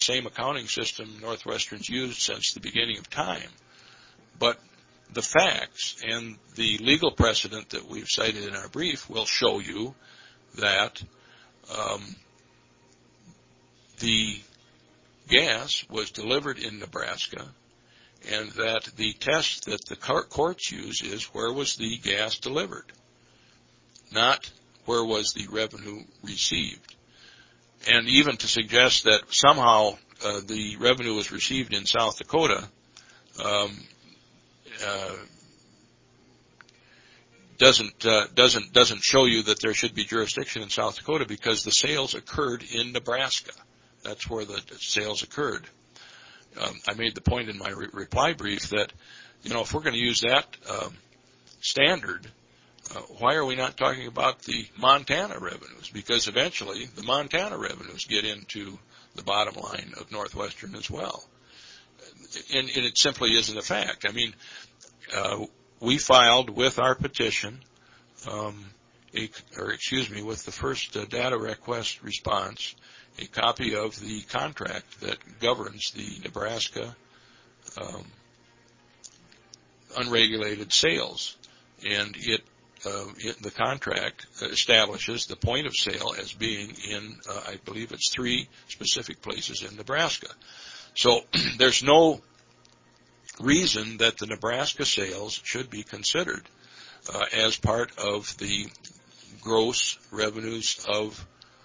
same accounting system Northwestern's used since the beginning of time. But the facts and the legal precedent that we've cited in our brief will show you that the gas was delivered in Nebraska, and that the test that the courts use is where was the gas delivered, not where was the revenue received. And even to suggest that somehow the revenue was received in South Dakota doesn't show you that there should be jurisdiction in South Dakota, because the sales occurred in Nebraska. That's where the sales occurred. I made the point in my reply brief that, if we're going to use that standard, why are we not talking about the Montana revenues? Because eventually the Montana revenues get into the bottom line of Northwestern as well. And it simply isn't a fact. I mean, we filed with our petition, with the first data request response, a copy of the contract that governs the Nebraska unregulated sales, and the contract establishes the point of sale as being in, I believe it's 3 specific places in Nebraska. So there's no reason that the Nebraska sales should be considered as part of the gross revenues of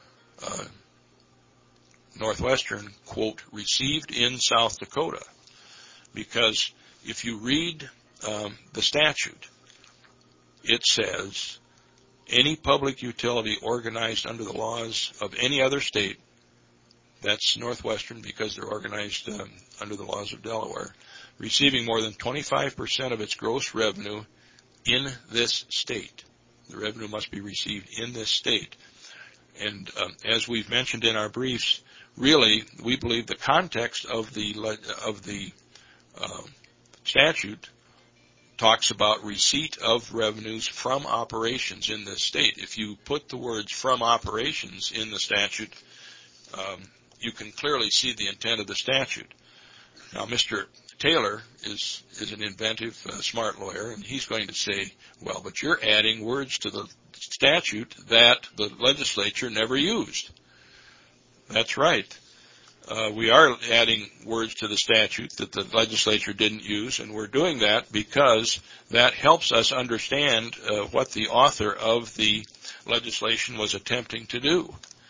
Northwestern, quote, received in South Dakota. Because if you read the statute, it says any public utility organized under the laws of any other state, that's Northwestern because they're organized under the laws of Delaware, receiving more than 25% of its gross revenue in this state. The revenue must be received in this state. And as we've mentioned in our briefs, really, we believe the context of the statute talks about receipt of revenues from operations in this state. If you put the words from operations in the statute, you can clearly see the intent of the statute. Now, Mr. Taylor is an inventive, smart lawyer, and he's going to say, well, but you're adding words to the statute that the legislature never used. That's right. We are adding words to the statute that the legislature didn't use, and we're doing that because that helps us understand what the author of the legislation was attempting to do.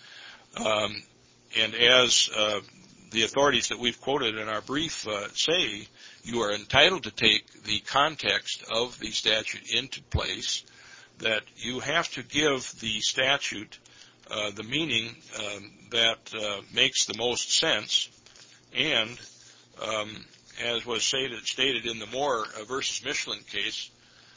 And as the authorities that we've quoted in our brief say, you are entitled to take the context of the statute into place, that you have to give the statute the meaning that makes the most sense. And as was stated in the Moore versus Michelin case,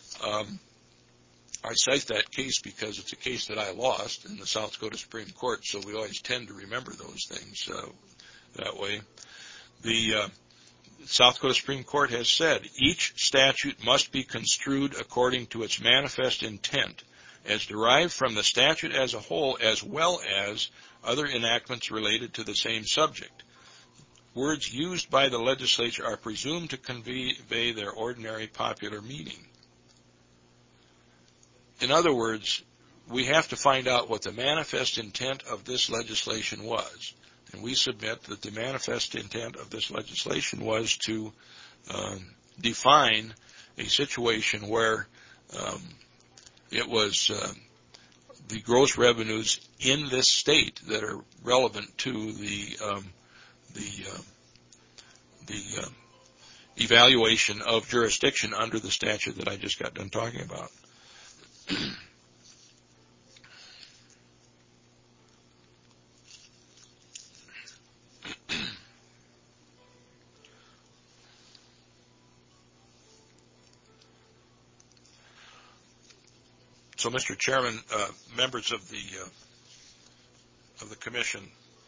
I cite that case because it's a case that I lost in the South Dakota Supreme Court, so we always tend to remember those things that way. The South Dakota Supreme Court has said each statute must be construed according to its manifest intent, as derived from the statute as a whole, as well as other enactments related to the same subject. Words used by the legislature are presumed to convey their ordinary popular meaning. In other words, we have to find out what the manifest intent of this legislation was. And we submit that the manifest intent of this legislation was to define a situation where it was the gross revenues in this state that are relevant to the evaluation of jurisdiction under the statute that I just got done talking about. So, Mr. Chairman, members of the commission,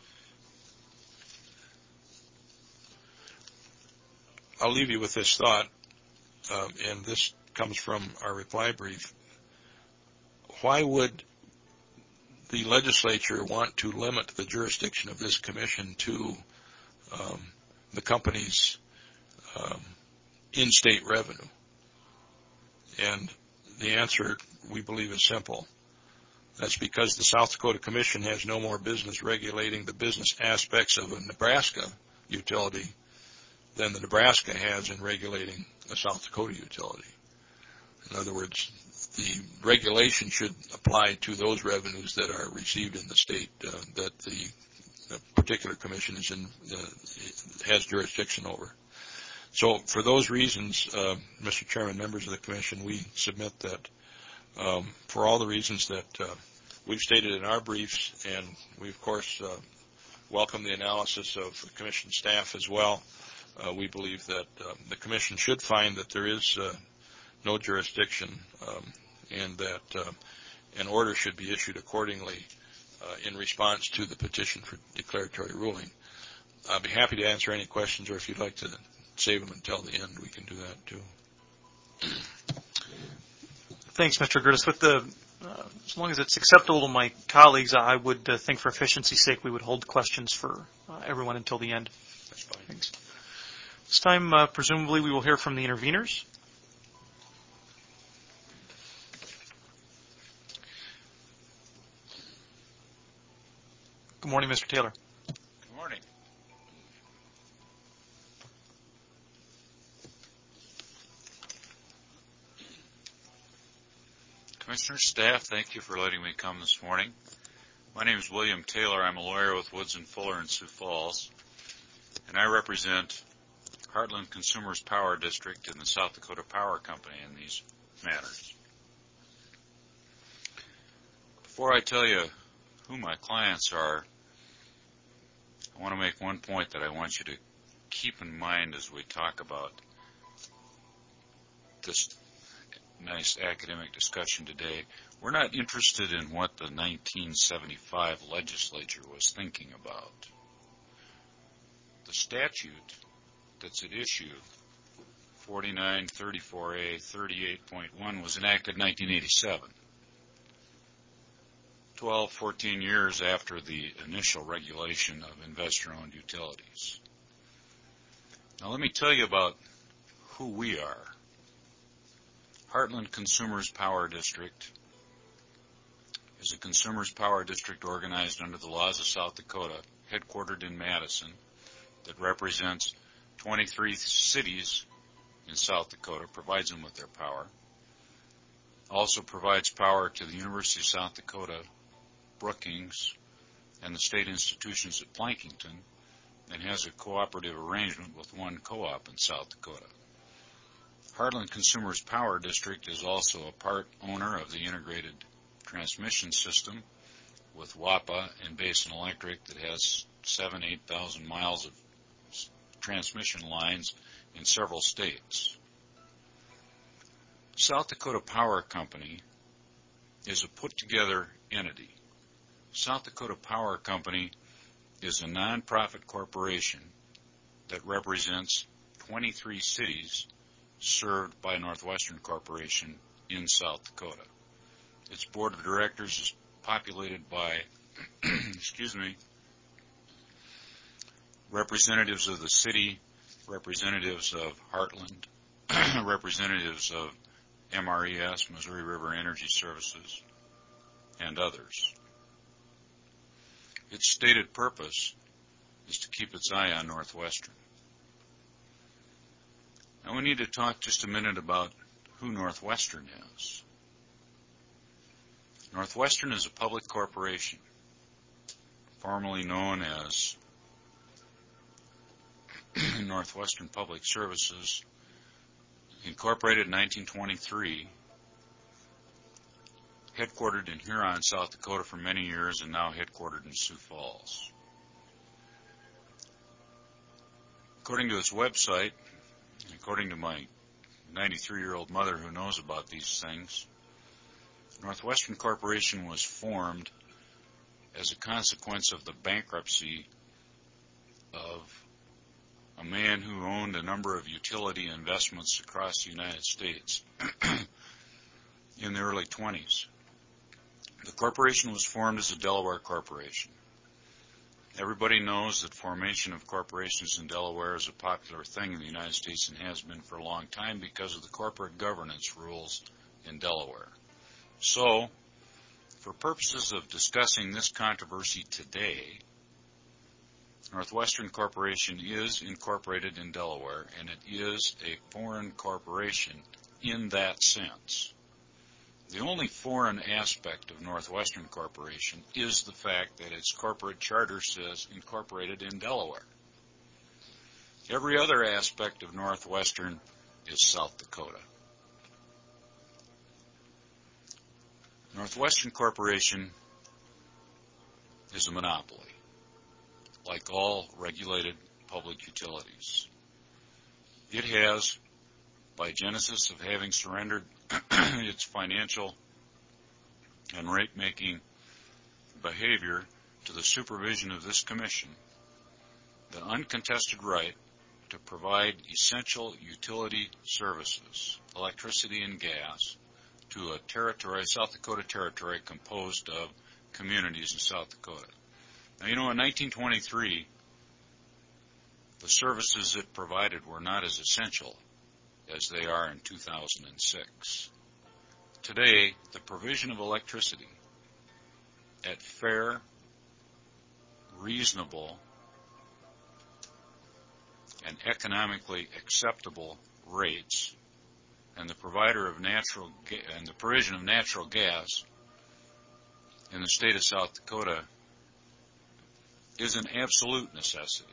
I'll leave you with this thought, and this comes from our reply brief. Why would the legislature want to limit the jurisdiction of this commission to the company's in-state revenue? And the answer, we believe, is simple. That's because the South Dakota Commission has no more business regulating the business aspects of a Nebraska utility than the Nebraska has in regulating a South Dakota utility. In other words, the regulation should apply to those revenues that are received in the state that the particular commission has jurisdiction over. So for those reasons, Mr. Chairman, members of the commission, we submit that for all the reasons that we've stated in our briefs, and we, of course, welcome the analysis of the commission staff as well, we believe that the commission should find that there is no jurisdiction and that an order should be issued accordingly in response to the petition for declaratory ruling. I'll be happy to answer any questions, or if you'd like to save them until the end, we can do that too. Thanks, Mr. Gerdes. As long as it's acceptable to my colleagues, I would think for efficiency's sake we would hold questions for everyone until the end. That's fine. Thanks. This time, presumably, we will hear from the interveners. Good morning, Mr. Taylor. Good morning. Commissioner, staff, thank you for letting me come this morning. My name is William Taylor. I'm a lawyer with Woods & Fuller in Sioux Falls, and I represent Heartland Consumers Power District and the South Dakota Power Company in these matters. Before I tell you who my clients are, I want to make one point that I want you to keep in mind as we talk about this nice academic discussion today. We're not interested in what the 1975 legislature was thinking about. The statute that's at issue, 4934A 38.1, was enacted in 1987, 14 years after the initial regulation of investor-owned utilities. Now let me tell you about who we are. Heartland Consumers Power District is a consumers power district organized under the laws of South Dakota, headquartered in Madison, that represents 23 cities in South Dakota, provides them with their power. Also provides power to the University of South Dakota, Brookings, and the state institutions at Plankington, and has a cooperative arrangement with one co-op in South Dakota. Heartland Consumers Power District is also a part owner of the integrated transmission system with WAPA and Basin Electric that has 8,000 miles of transmission lines in several states. South Dakota Power Company is a put-together entity. South Dakota Power Company is a nonprofit corporation that represents 23 cities served by Northwestern Corporation in South Dakota. Its board of directors is populated by, representatives of the city, representatives of Heartland, representatives of MRES, Missouri River Energy Services, and others. Its stated purpose is to keep its eye on Northwestern. Now we need to talk just a minute about who Northwestern is. Northwestern is a public corporation, formerly known as Northwestern Public Services, incorporated in 1923, headquartered in Huron, South Dakota for many years, and now headquartered in Sioux Falls. According to its website, according to my 93-year-old mother who knows about these things, Northwestern Corporation was formed as a consequence of the bankruptcy of a man who owned a number of utility investments across the United States in the early 20s. The corporation was formed as a Delaware corporation. Everybody knows that formation of corporations in Delaware is a popular thing in the United States and has been for a long time because of the corporate governance rules in Delaware. So, for purposes of discussing this controversy today, Northwestern Corporation is incorporated in Delaware, and it is a foreign corporation in that sense. The only foreign aspect of Northwestern Corporation is the fact that its corporate charter says incorporated in Delaware. Every other aspect of Northwestern is South Dakota. Northwestern Corporation is a monopoly, like all regulated public utilities. It has, by genesis of having surrendered its financial and rate-making behavior to the supervision of this commission, the uncontested right to provide essential utility services, electricity and gas, to a territory, South Dakota territory composed of communities in South Dakota. Now, in 1923, the services it provided were not as essential as they are in 2006. Today, the provision of electricity at fair, reasonable, and economically acceptable rates, and the provision of natural gas in the state of South Dakota is an absolute necessity.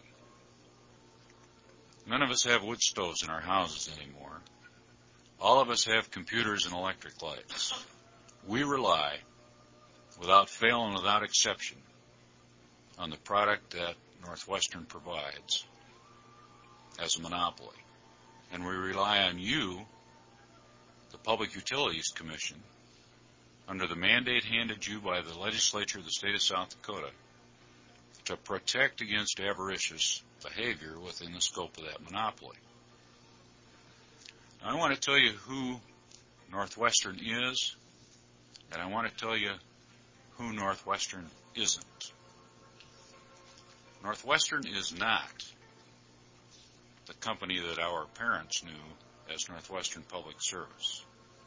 None of us have wood stoves in our houses anymore. All of us have computers and electric lights. We rely, without fail and without exception, on the product that Northwestern provides as a monopoly. And we rely on you, the Public Utilities Commission, under the mandate handed you by the legislature of the state of South Dakota, to protect against avaricious behavior within the scope of that monopoly. Now, I want to tell you who Northwestern is, and I want to tell you who Northwestern isn't. Northwestern is not the company that our parents knew as Northwestern Public Service.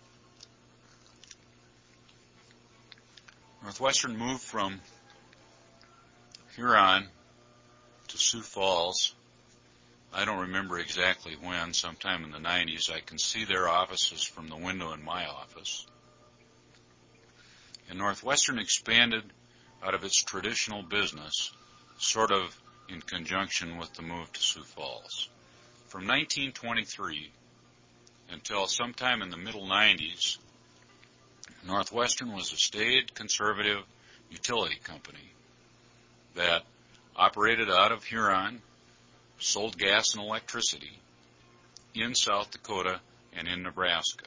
Northwestern moved from Huron to Sioux Falls. I don't remember exactly when, sometime in the 90s. I can see their offices from the window in my office. And Northwestern expanded out of its traditional business, sort of in conjunction with the move to Sioux Falls. From 1923 until sometime in the middle 90s, Northwestern was a staid, conservative utility company that operated out of Huron, sold gas and electricity in South Dakota and in Nebraska.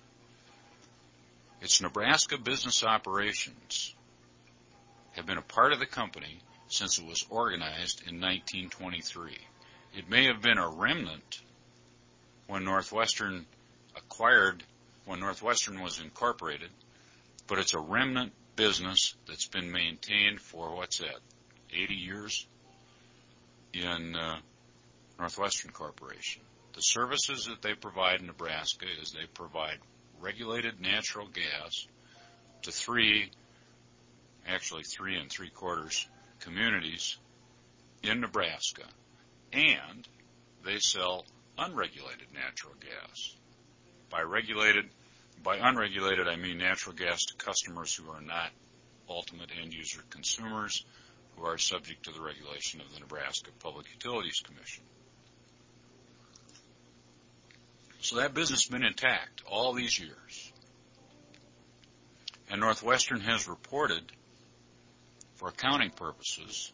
Its Nebraska business operations have been a part of the company since it was organized in 1923. It may have been a remnant when Northwestern was incorporated, but it's a remnant business that's been maintained for, 80 years in Northwestern Corporation. The services that they provide in Nebraska is they provide regulated natural gas to 3 3/4 communities in Nebraska, and they sell unregulated natural gas. By unregulated, I mean natural gas to customers who are not ultimate end-user consumers, who are subject to the regulation of the Nebraska Public Utilities Commission. So that business has been intact all these years. And Northwestern has reported, for accounting purposes,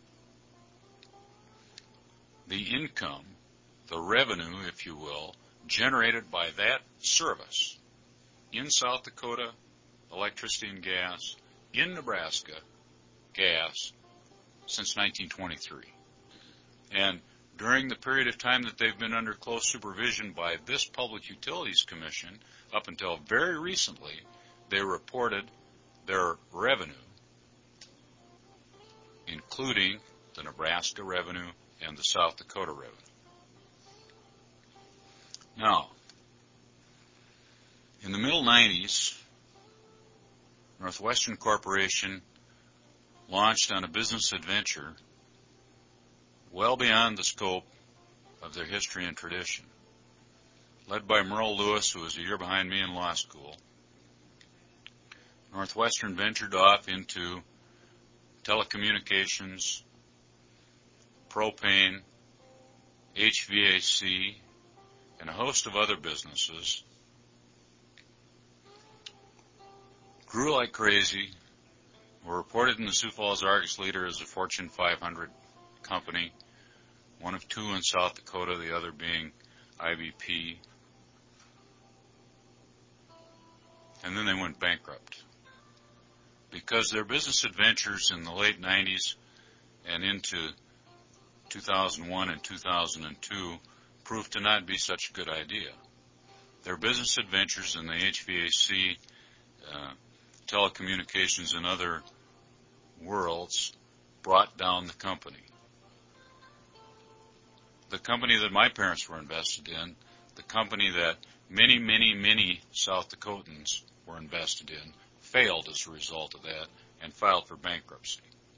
the income, the revenue, if you will, generated by that service in South Dakota, electricity and gas, in Nebraska, gas, since 1923. And during the period of time that they've been under close supervision by this Public Utilities Commission, up until very recently, they reported their revenue, including the Nebraska revenue, and the South Dakota revenue. Now, in the middle 90s, Northwestern Corporation launched on a business adventure well beyond the scope of their history and tradition. Led by Merle Lewis, who was a year behind me in law school, Northwestern ventured off into telecommunications, propane, HVAC, and a host of other businesses. Grew like crazy, were reported in the Sioux Falls Argus Leader as a Fortune 500 company, one of two in South Dakota, the other being IBP. And then they went bankrupt. Because their business adventures in the late 90s and into 2001 and 2002 proved to not be such a good idea. Their business adventures in the HVAC, telecommunications, and other worlds brought down the company. The company that my parents were invested in, the company that many, many, many South Dakotans were invested in, failed as a result of that and filed for bankruptcy.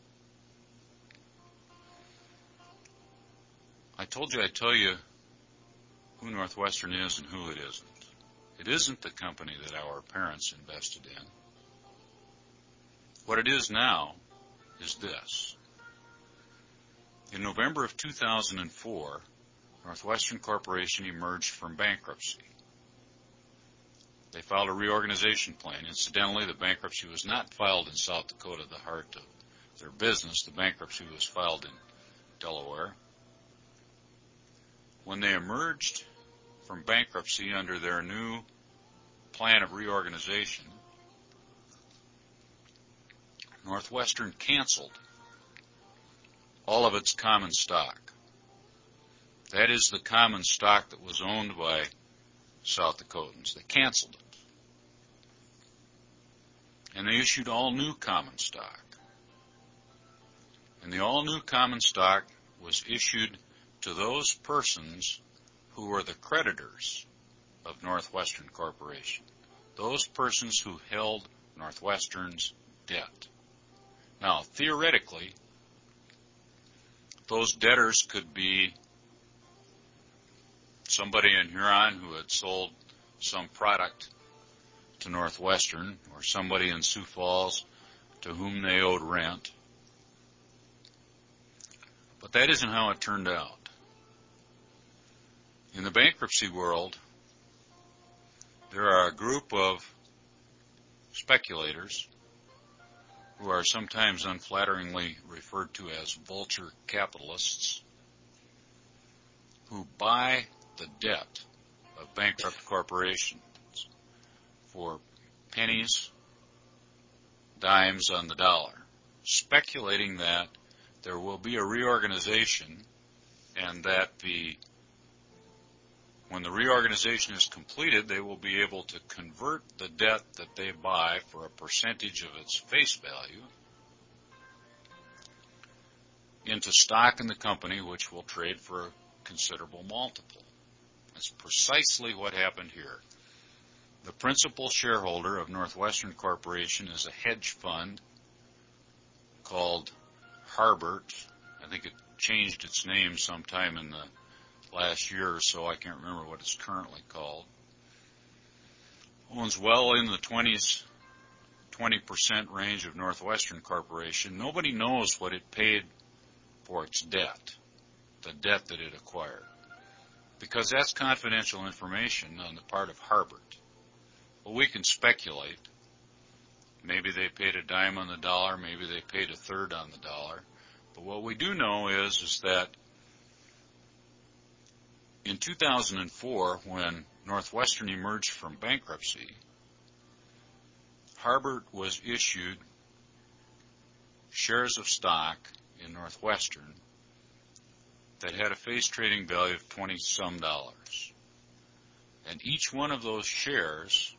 I told you I'd tell you who Northwestern is and who it isn't. It isn't the company that our parents invested in. What it is now is this. In November of 2004, Northwestern Corporation emerged from bankruptcy. They filed a reorganization plan. Incidentally, the bankruptcy was not filed in South Dakota, the heart of their business. The bankruptcy was filed in Delaware. When they emerged from bankruptcy under their new plan of reorganization, Northwestern canceled all of its common stock. That is the common stock that was owned by South Dakotans. They canceled it. And they issued all new common stock. And the all new common stock was issued to those persons who were the creditors of Northwestern Corporation. Those persons who held Northwestern's debt. Now, theoretically, those debtors could be somebody in Huron who had sold some product to Northwestern, or somebody in Sioux Falls to whom they owed rent. But that isn't how it turned out. In the bankruptcy world, there are a group of speculators who are sometimes unflatteringly referred to as vulture capitalists, who buy the debt of bankrupt corporations for pennies, dimes on the dollar, speculating that there will be a reorganization and that when the reorganization is completed, they will be able to convert the debt that they buy for a percentage of its face value into stock in the company, which will trade for a considerable multiple. That's precisely what happened here. The principal shareholder of Northwestern Corporation is a hedge fund called Harbert. I think it changed its name sometime in the last year or so. I can't remember what it's currently called. Owns well in the 20% range of Northwestern Corporation. Nobody knows what it paid for its debt, the debt that it acquired, because that's confidential information on the part of Harbert. Well, we can speculate. Maybe they paid a dime on the dollar, maybe they paid a third on the dollar. But what we do know is that in 2004, when Northwestern emerged from bankruptcy, Harbert was issued shares of stock in Northwestern that had a face trading value of $20-some. And each one of those shares,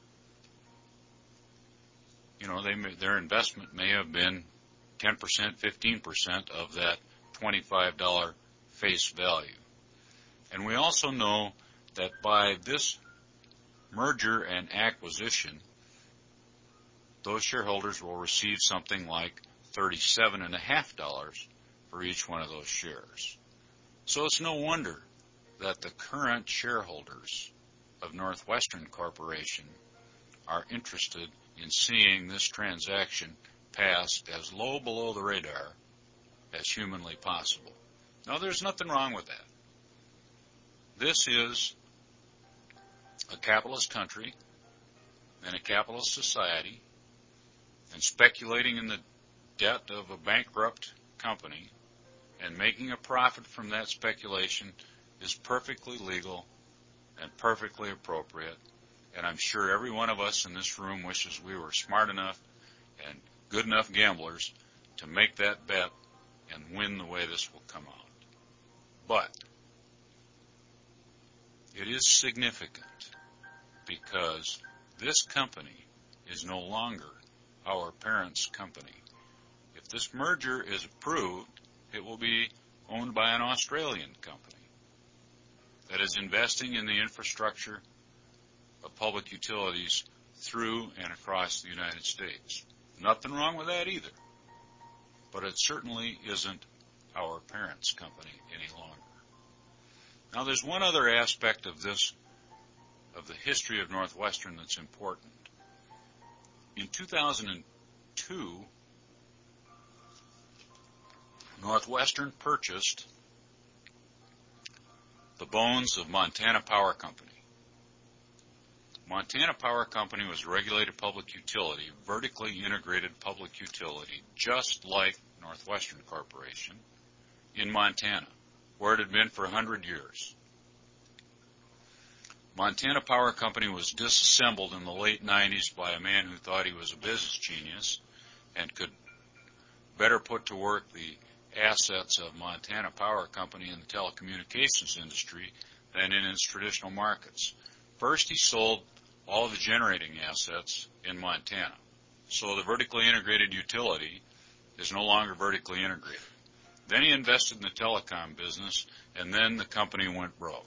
their investment may have been 10%, 15% of that $25 face value. And we also know that by this merger and acquisition, those shareholders will receive something like $37.50 for each one of those shares. So it's no wonder that the current shareholders of Northwestern Corporation are interested in seeing this transaction passed as low below the radar as humanly possible. Now, there's nothing wrong with that. This is a capitalist country and a capitalist society, and speculating in the debt of a bankrupt company and making a profit from that speculation is perfectly legal and perfectly appropriate. And I'm sure every one of us in this room wishes we were smart enough and good enough gamblers to make that bet and win the way this will come out. But it is significant because this company is no longer our parent's company. If this merger is approved, it will be owned by an Australian company that is investing in the infrastructure of public utilities through and across the United States. Nothing wrong with that either. But it certainly isn't our parent's company any longer. Now, there's one other aspect of this, of the history of Northwestern, that's important. In 2002, Northwestern purchased the bones of Montana Power Company. Montana Power Company was a regulated public utility, vertically integrated public utility, just like Northwestern Corporation in Montana, where it had been for 100 years. Montana Power Company was disassembled in the late 90s by a man who thought he was a business genius and could better put to work the assets of Montana Power Company in the telecommunications industry than in its traditional markets. First, he sold all of the generating assets in Montana. So the vertically integrated utility is no longer vertically integrated. Then he invested in the telecom business, and then the company went broke.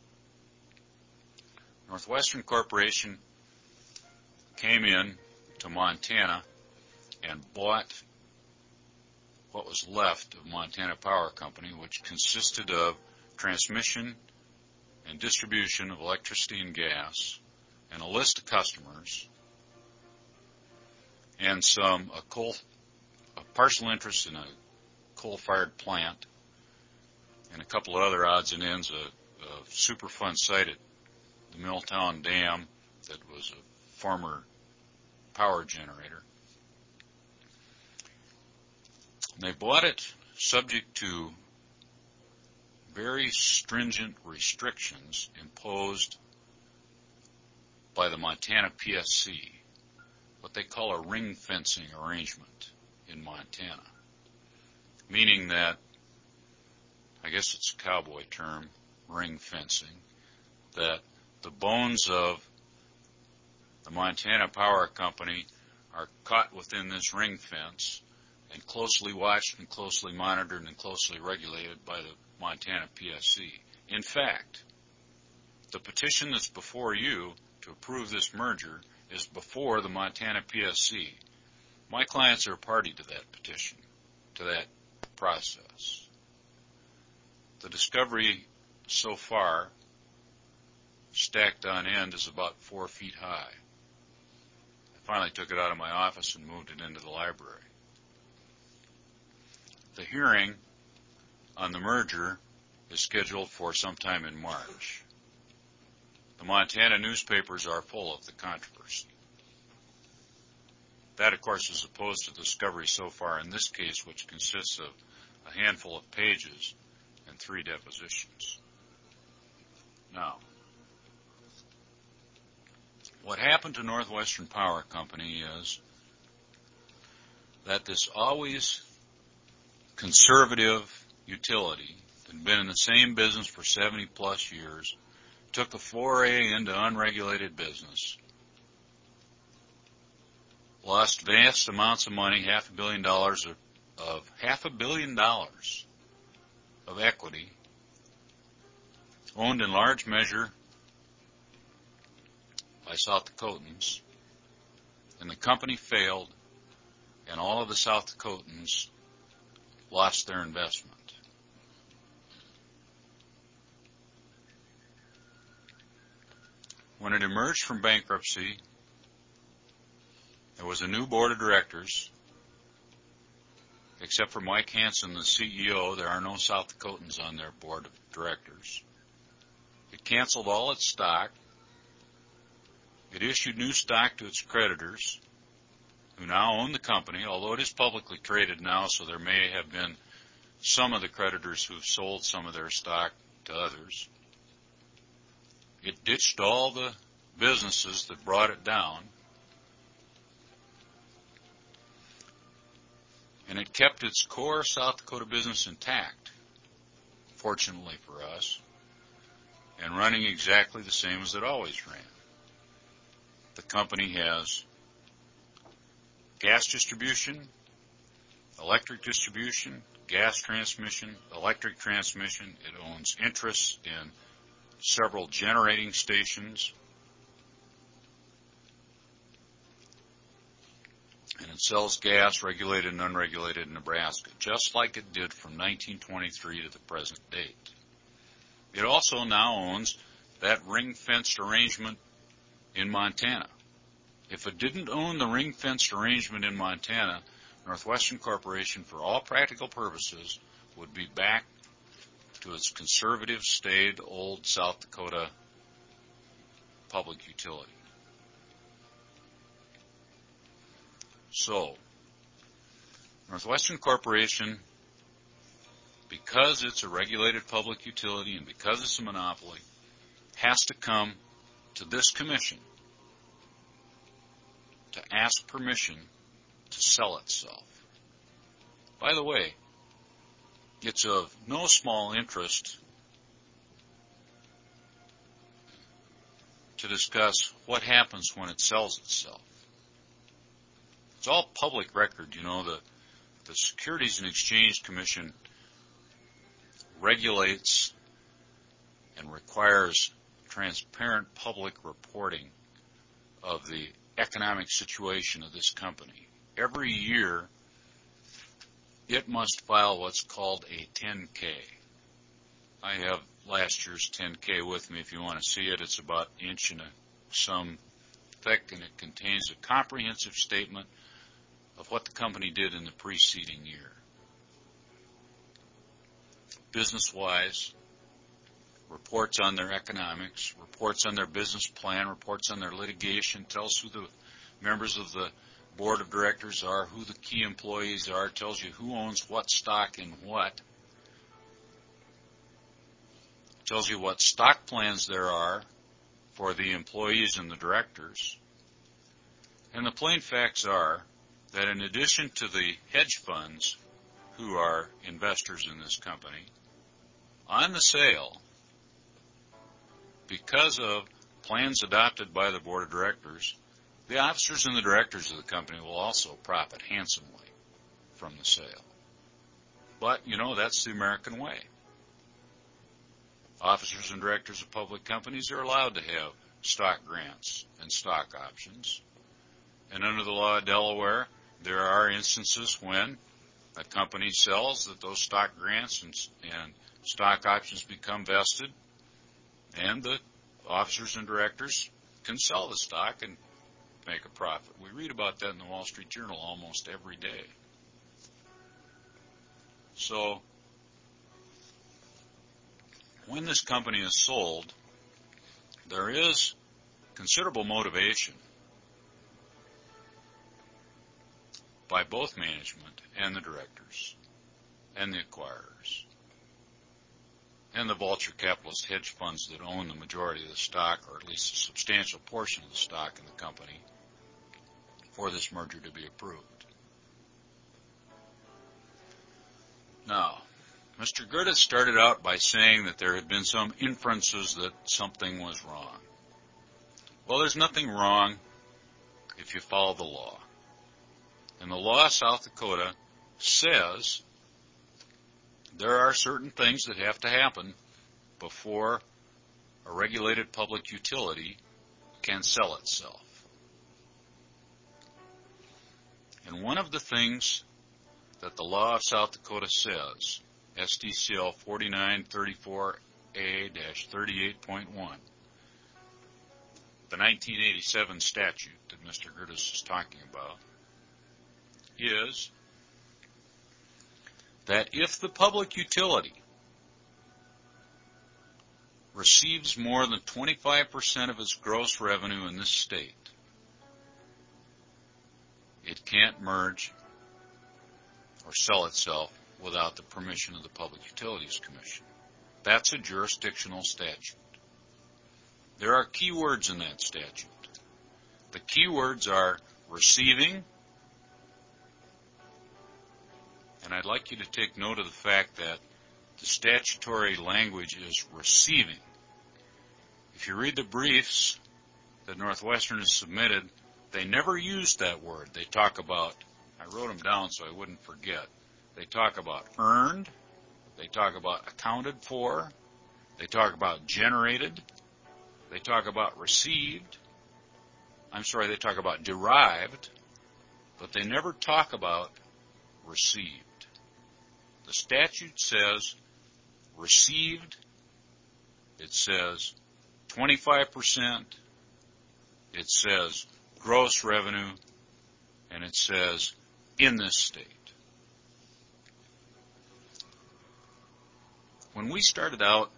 Northwestern Corporation came in to Montana and bought what was left of Montana Power Company, which consisted of transmission and distribution of electricity and gas, and a list of customers, and a partial interest in a coal-fired plant, and a couple of other odds and ends, a Superfund site at the Milltown Dam that was a former power generator. And they bought it subject to very stringent restrictions imposed by the Montana PSC, what they call a ring fencing arrangement in Montana, meaning that, I guess it's a cowboy term, ring fencing, that the bones of the Montana Power Company are caught within this ring fence and closely watched and closely monitored and closely regulated by the Montana PSC. In fact, the petition that's before you to approve this merger is before the Montana PSC. My clients are a party to that petition, to that process. The discovery so far, stacked on end, is about 4 feet high. I finally took it out of my office and moved it into the library. The hearing on the merger is scheduled for sometime in March. The Montana newspapers are full of the controversy. That, of course, is opposed to the discovery so far in this case, which consists of a handful of pages and 3 depositions. Now, what happened to Northwestern Power Company is that this always conservative utility that had been in the same business for 70 plus years took a foray into unregulated business, lost vast amounts of money, $500 million of $500 million of equity, owned in large measure by South Dakotans, and the company failed, and all of the South Dakotans lost their investment. When it emerged from bankruptcy, there was a new board of directors. Except for Mike Hansen, the CEO, there are no South Dakotans on their board of directors. It canceled all its stock. It issued new stock to its creditors, who now own the company, although it is publicly traded now, so there may have been some of the creditors who've sold some of their stock to others. It ditched all the businesses that brought it down, and it kept its core South Dakota business intact, fortunately for us, and running exactly the same as it always ran. The company has gas distribution, electric distribution, gas transmission, electric transmission. It owns interests in several generating stations, and it sells gas regulated and unregulated in Nebraska, just like it did from 1923 to the present date. It also now owns that ring-fenced arrangement in Montana. If it didn't own the ring-fenced arrangement in Montana, Northwestern Corporation, for all practical purposes, would be back to its conservative, staid, old South Dakota public utility. So, Northwestern Corporation, because it's a regulated public utility and because it's a monopoly, has to come to this commission to ask permission to sell itself. By the way, it's of no small interest to discuss what happens when it sells itself. It's all public record. You know, the Securities and Exchange Commission regulates and requires transparent public reporting of the economic situation of this company. Every year, it must file what's called a 10K. I have last year's 10K with me if you want to see it. It's about an inch and some thick, and it contains a comprehensive statement of what the company did in the preceding year. Business-wise, reports on their economics, reports on their business plan, reports on their litigation, tells who the members of the board of directors are, who the key employees are, tells you who owns what stock in what, tells you what stock plans there are for the employees and the directors. And the plain facts are that in addition to the hedge funds who are investors in this company, on the sale, because of plans adopted by the board of directors, the officers and the directors of the company will also profit handsomely from the sale. But, you know, that's the American way. Officers and directors of public companies are allowed to have stock grants and stock options. And under the law of Delaware, there are instances when a company sells that those stock grants and stock options become vested, and the officers and directors can sell the stock and make a profit. We read about that in the Wall Street Journal almost every day. So, when this company is sold, there is considerable motivation by both management and the directors and the acquirers and the vulture capitalist hedge funds that own the majority of the stock, or at least a substantial portion of the stock in the company, for this merger to be approved. Now, Mr. Gerdes started out by saying that there had been some inferences that something was wrong. Well, there's nothing wrong if you follow the law. And the law of South Dakota says there are certain things that have to happen before a regulated public utility can sell itself. And one of the things that the law of South Dakota says, SDCL 4934A-38.1, the 1987 statute that Mr. Gerdes is talking about, is that if the public utility receives more than 25% of its gross revenue in this state, it can't merge or sell itself without the permission of the Public Utilities Commission. That's a jurisdictional statute. There are key words in that statute. The key words are receiving, and I'd like you to take note of the fact that the statutory language is receiving. If you read the briefs that Northwestern has submitted, they never use that word. They talk about, I wrote them down so I wouldn't forget, they talk about earned, they talk about accounted for, they talk about generated, they talk about received, they talk about derived, but they never talk about received. The statute says received, it says 25%, it says gross revenue, and it says in this state. When we started out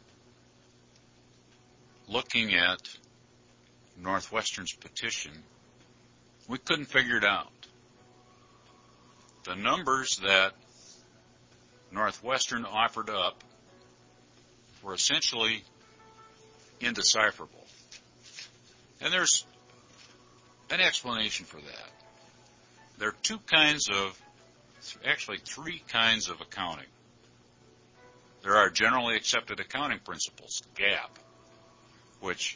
looking at Northwestern's petition, we couldn't figure it out. The numbers that Northwestern offered up were essentially indecipherable. And there's an explanation for that. There are three kinds of accounting. There are generally accepted accounting principles, GAAP, which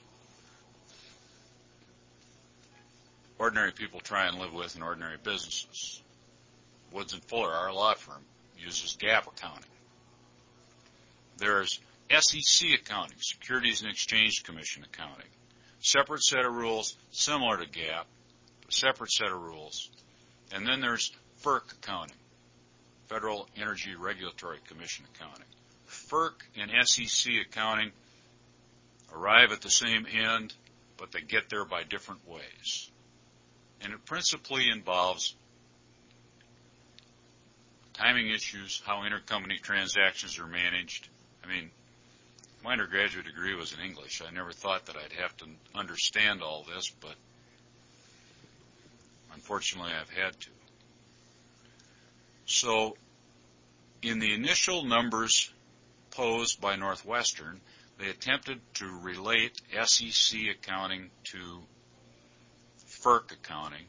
ordinary people try and live with in ordinary businesses. Woods and Fuller, our law firm, uses GAAP accounting. There's SEC accounting, Securities and Exchange Commission accounting. Separate set of rules, similar to GAAP, a separate set of rules. And then there's FERC accounting, Federal Energy Regulatory Commission accounting. FERC and SEC accounting arrive at the same end, but they get there by different ways. And it principally involves timing issues, how intercompany transactions are managed. I mean, my undergraduate degree was in English. I never thought that I'd have to understand all this, but unfortunately I've had to. So, in the initial numbers posed by Northwestern, they attempted to relate SEC accounting to FERC accounting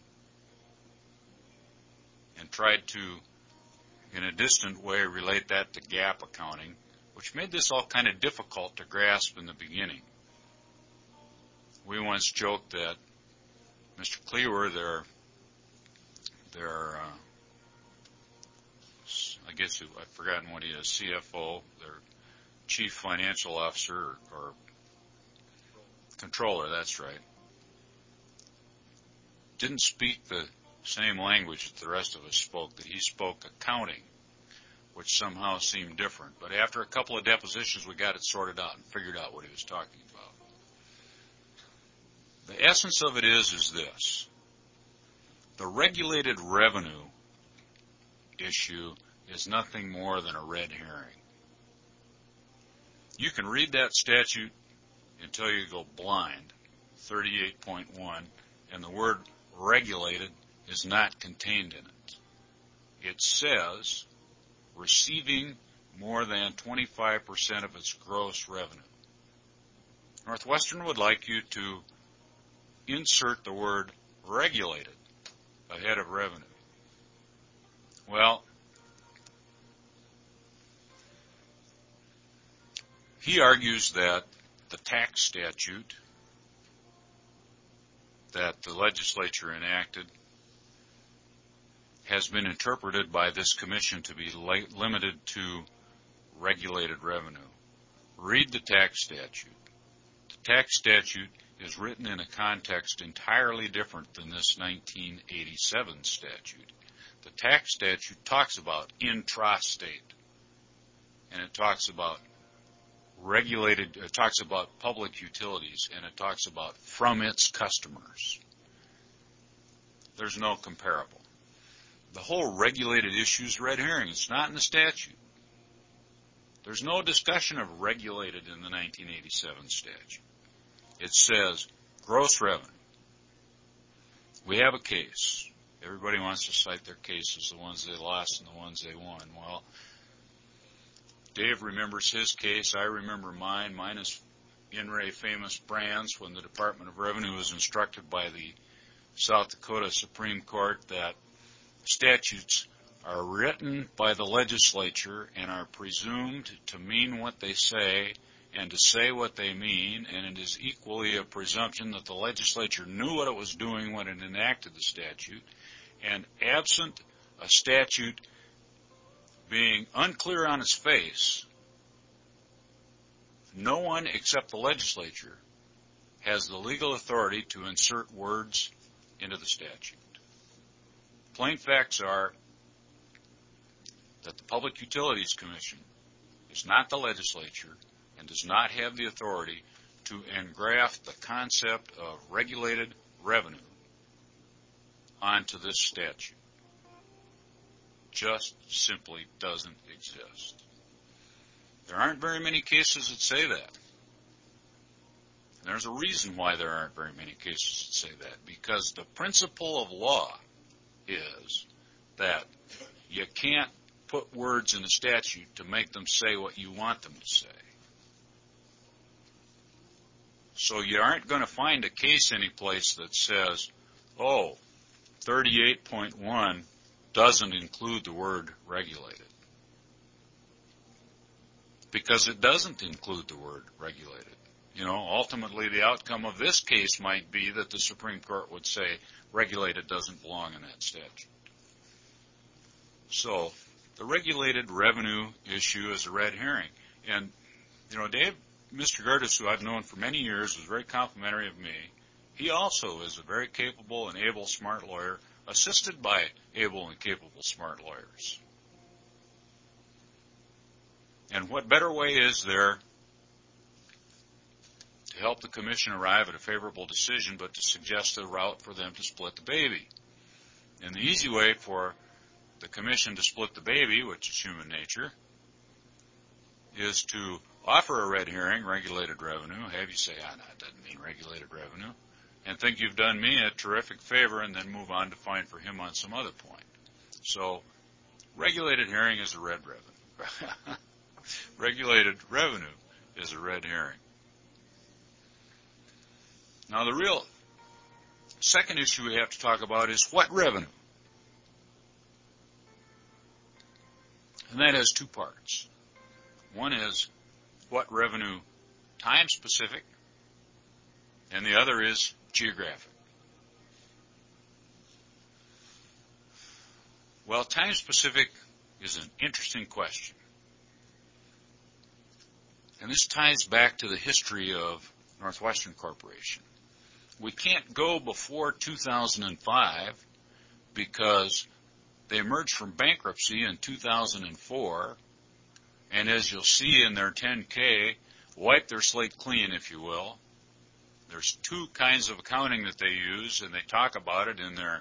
and tried to, in a distant way, relate that to GAAP accounting, which made this all kind of difficult to grasp in the beginning. We once joked that Mr. Cleaver, their I guess I've forgotten what he is, CFO, their chief financial officer or controller, that's right, didn't speak the same language that the rest of us spoke, that he spoke accounting, which somehow seemed different. But after a couple of depositions, we got it sorted out and figured out what he was talking about. The essence of it is this. The regulated revenue issue is nothing more than a red herring. You can read that statute until you go blind, 38.1, and the word regulated is not contained in it. It says receiving more than 25% of its gross revenue. Northwestern would like you to insert the word regulated ahead of revenue. Well, he argues that the tax statute that the legislature enacted has been interpreted by this commission to be limited to regulated revenue, read the tax statute. The tax statute is written in a context entirely different than this 1987 statute. The tax statute talks about intrastate, and it talks about it talks about public utilities, and it talks about from its customers. There's no comparable. The whole regulated issue is red herring. It's not in the statute. There's no discussion of regulated in the 1987 statute. It says gross revenue. We have a case. Everybody wants to cite their cases, the ones they lost and the ones they won. Well, Dave remembers his case. I remember mine. Mine is In re Famous Brands, when the Department of Revenue was instructed by the South Dakota Supreme Court that statutes are written by the legislature and are presumed to mean what they say and to say what they mean, and it is equally a presumption that the legislature knew what it was doing when it enacted the statute, and absent a statute being unclear on its face, no one except the legislature has the legal authority to insert words into the statute. Plain facts are that the Public Utilities Commission is not the legislature and does not have the authority to engraft the concept of regulated revenue onto this statute. Just simply doesn't exist. There aren't very many cases that say that. And there's a reason why there aren't very many cases that say that, because the principle of law is that you can't put words in a statute to make them say what you want them to say. So you aren't going to find a case anyplace that says, oh, 38.1 doesn't include the word regulated. Because it doesn't include the word regulated. You know, ultimately the outcome of this case might be that the Supreme Court would say regulated doesn't belong in that statute. So the regulated revenue issue is a red herring. And, you know, Mr. Gerdes, who I've known for many years, was very complimentary of me. He also is a very capable and able, smart lawyer, assisted by able and capable, smart lawyers. And what better way is there to help the commission arrive at a favorable decision but to suggest a route for them to split the baby? And the easy way for the commission to split the baby, which is human nature, is to offer a red herring, regulated revenue, have you say, no, it doesn't mean regulated revenue, and think you've done me a terrific favor, and then move on to find for him on some other point. So regulated herring is a red revenue. Regulated revenue is a red herring. Now the real second issue we have to talk about is what revenue? And that has two parts. One is what revenue time specific, and the other is geographic. Well, time specific is an interesting question. And this ties back to the history of Northwestern Corporation. We can't go before 2005 because they emerged from bankruptcy in 2004, and as you'll see in their 10K, wipe their slate clean, if you will. There's two kinds of accounting that they use, and they talk about it in their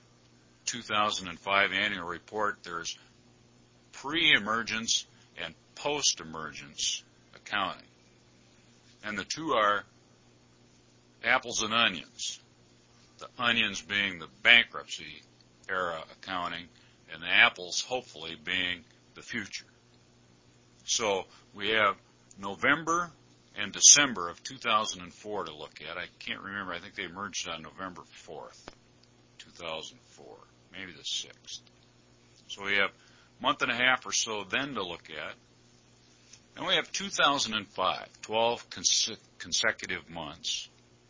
2005 annual report. There's pre-emergence and post-emergence accounting. And the two are apples and onions. The onions being the bankruptcy era accounting, and the apples hopefully being the future. So we have November and December of 2004 to look at. I can't remember. I think they merged on November 4th, 2004, maybe the 6th. So we have a month and a half or so then to look at. And we have 2005, 12 consecutive months.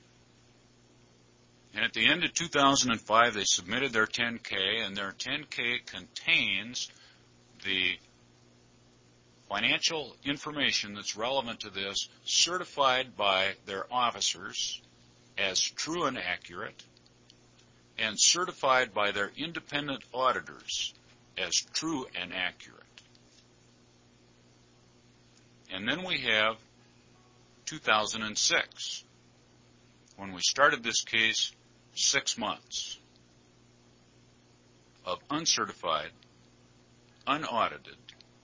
And at the end of 2005, they submitted their 10K, and their 10K contains the financial information that's relevant to this, certified by their officers as true and accurate, and certified by their independent auditors as true and accurate. And then we have 2006, when we started this case, 6 months of uncertified, unaudited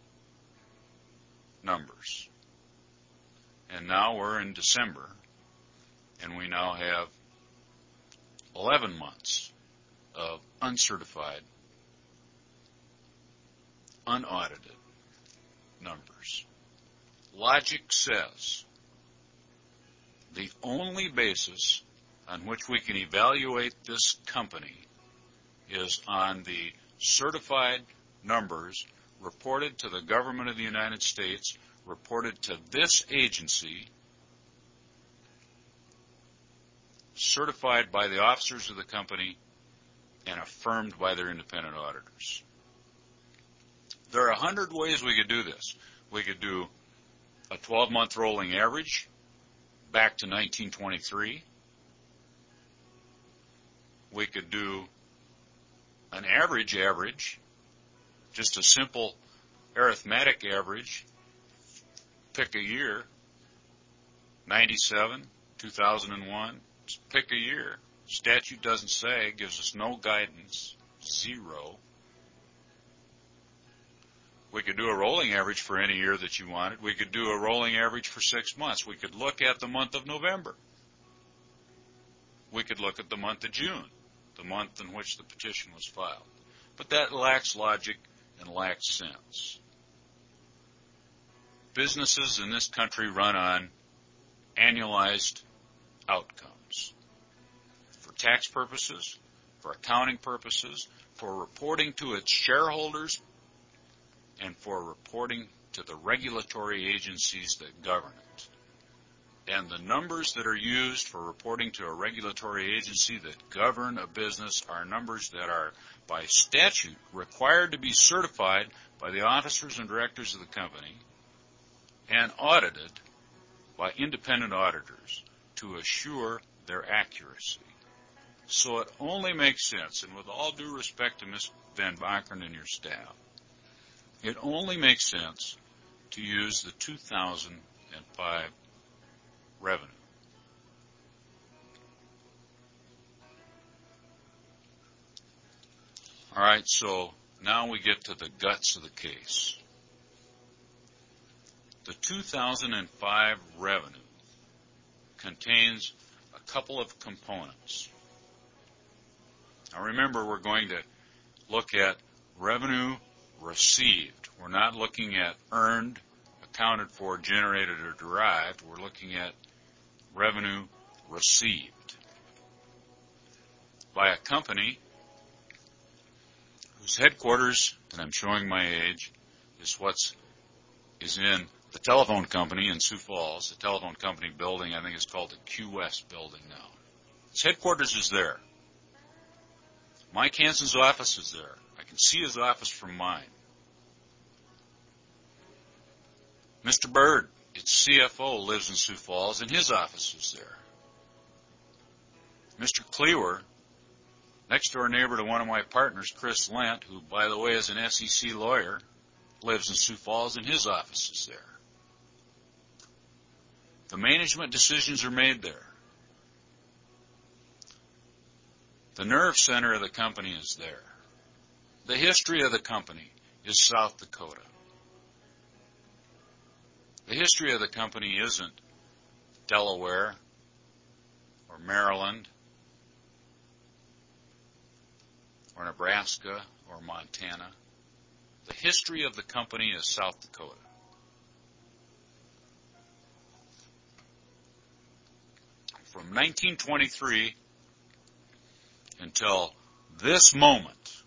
numbers. And now we're in December, and we now have 11 months of uncertified, unaudited numbers. Logic says the only basis on which we can evaluate this company is on the certified numbers reported to the government of the United States, reported to this agency, certified by the officers of the company, and affirmed by their independent auditors. There are 100 ways we could do this. We could do a 12-month rolling average back to 1923. We could do an average, just a simple arithmetic average. Pick a year, 97, 2001, just pick a year. Statute doesn't say, gives us no guidance, 0. We could do a rolling average for any year that you wanted. We could do a rolling average for 6 months. We could look at the month of November. We could look at the month of June, the month in which the petition was filed. But that lacks logic and lacks sense. Businesses in this country run on annualized outcomes. For tax purposes, for accounting purposes, for reporting to its shareholders, and for reporting to the regulatory agencies that govern it. And the numbers that are used for reporting to a regulatory agency that govern a business are numbers that are, by statute, required to be certified by the officers and directors of the company and audited by independent auditors to assure their accuracy. So it only makes sense, and with all due respect to Ms. Van Bankeren and your staff, it only makes sense to use the 2005 revenue. All right, so now we get to the guts of the case. The 2005 revenue contains a couple of components. Now remember, we're going to look at revenue received. We're not looking at earned, accounted for, generated, or derived. We're looking at revenue received by a company whose headquarters, and I'm showing my age, is in the telephone company in Sioux Falls. The telephone company building, I think, is called the Q West building now. Its headquarters is there. Mike Hansen's office is there. I can see his office from mine. Mr. Bird, its CFO, lives in Sioux Falls, and his office is there. Mr. Cleaver, next door neighbor to one of my partners, Chris Lent, who, by the way, is an SEC lawyer, lives in Sioux Falls, and his office is there. The management decisions are made there. The nerve center of the company is there. The history of the company is South Dakota. The history of the company isn't Delaware or Maryland or Nebraska or Montana. The history of the company is South Dakota. From 1923 until this moment,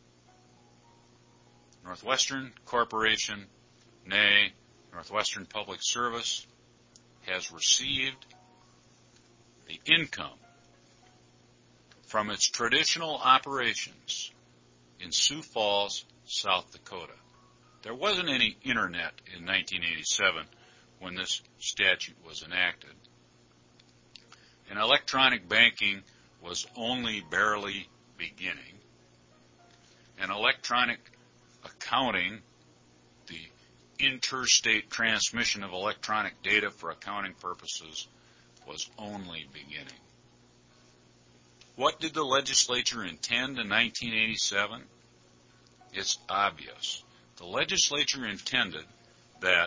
Northwestern Corporation, nay, Northwestern Public Service, has received the income from its traditional operations in Sioux Falls, South Dakota. There wasn't any internet in 1987 when this statute was enacted. And electronic banking was only barely beginning. And electronic accounting, the interstate transmission of electronic data for accounting purposes, was only beginning. What did the legislature intend in 1987? It's obvious. The legislature intended that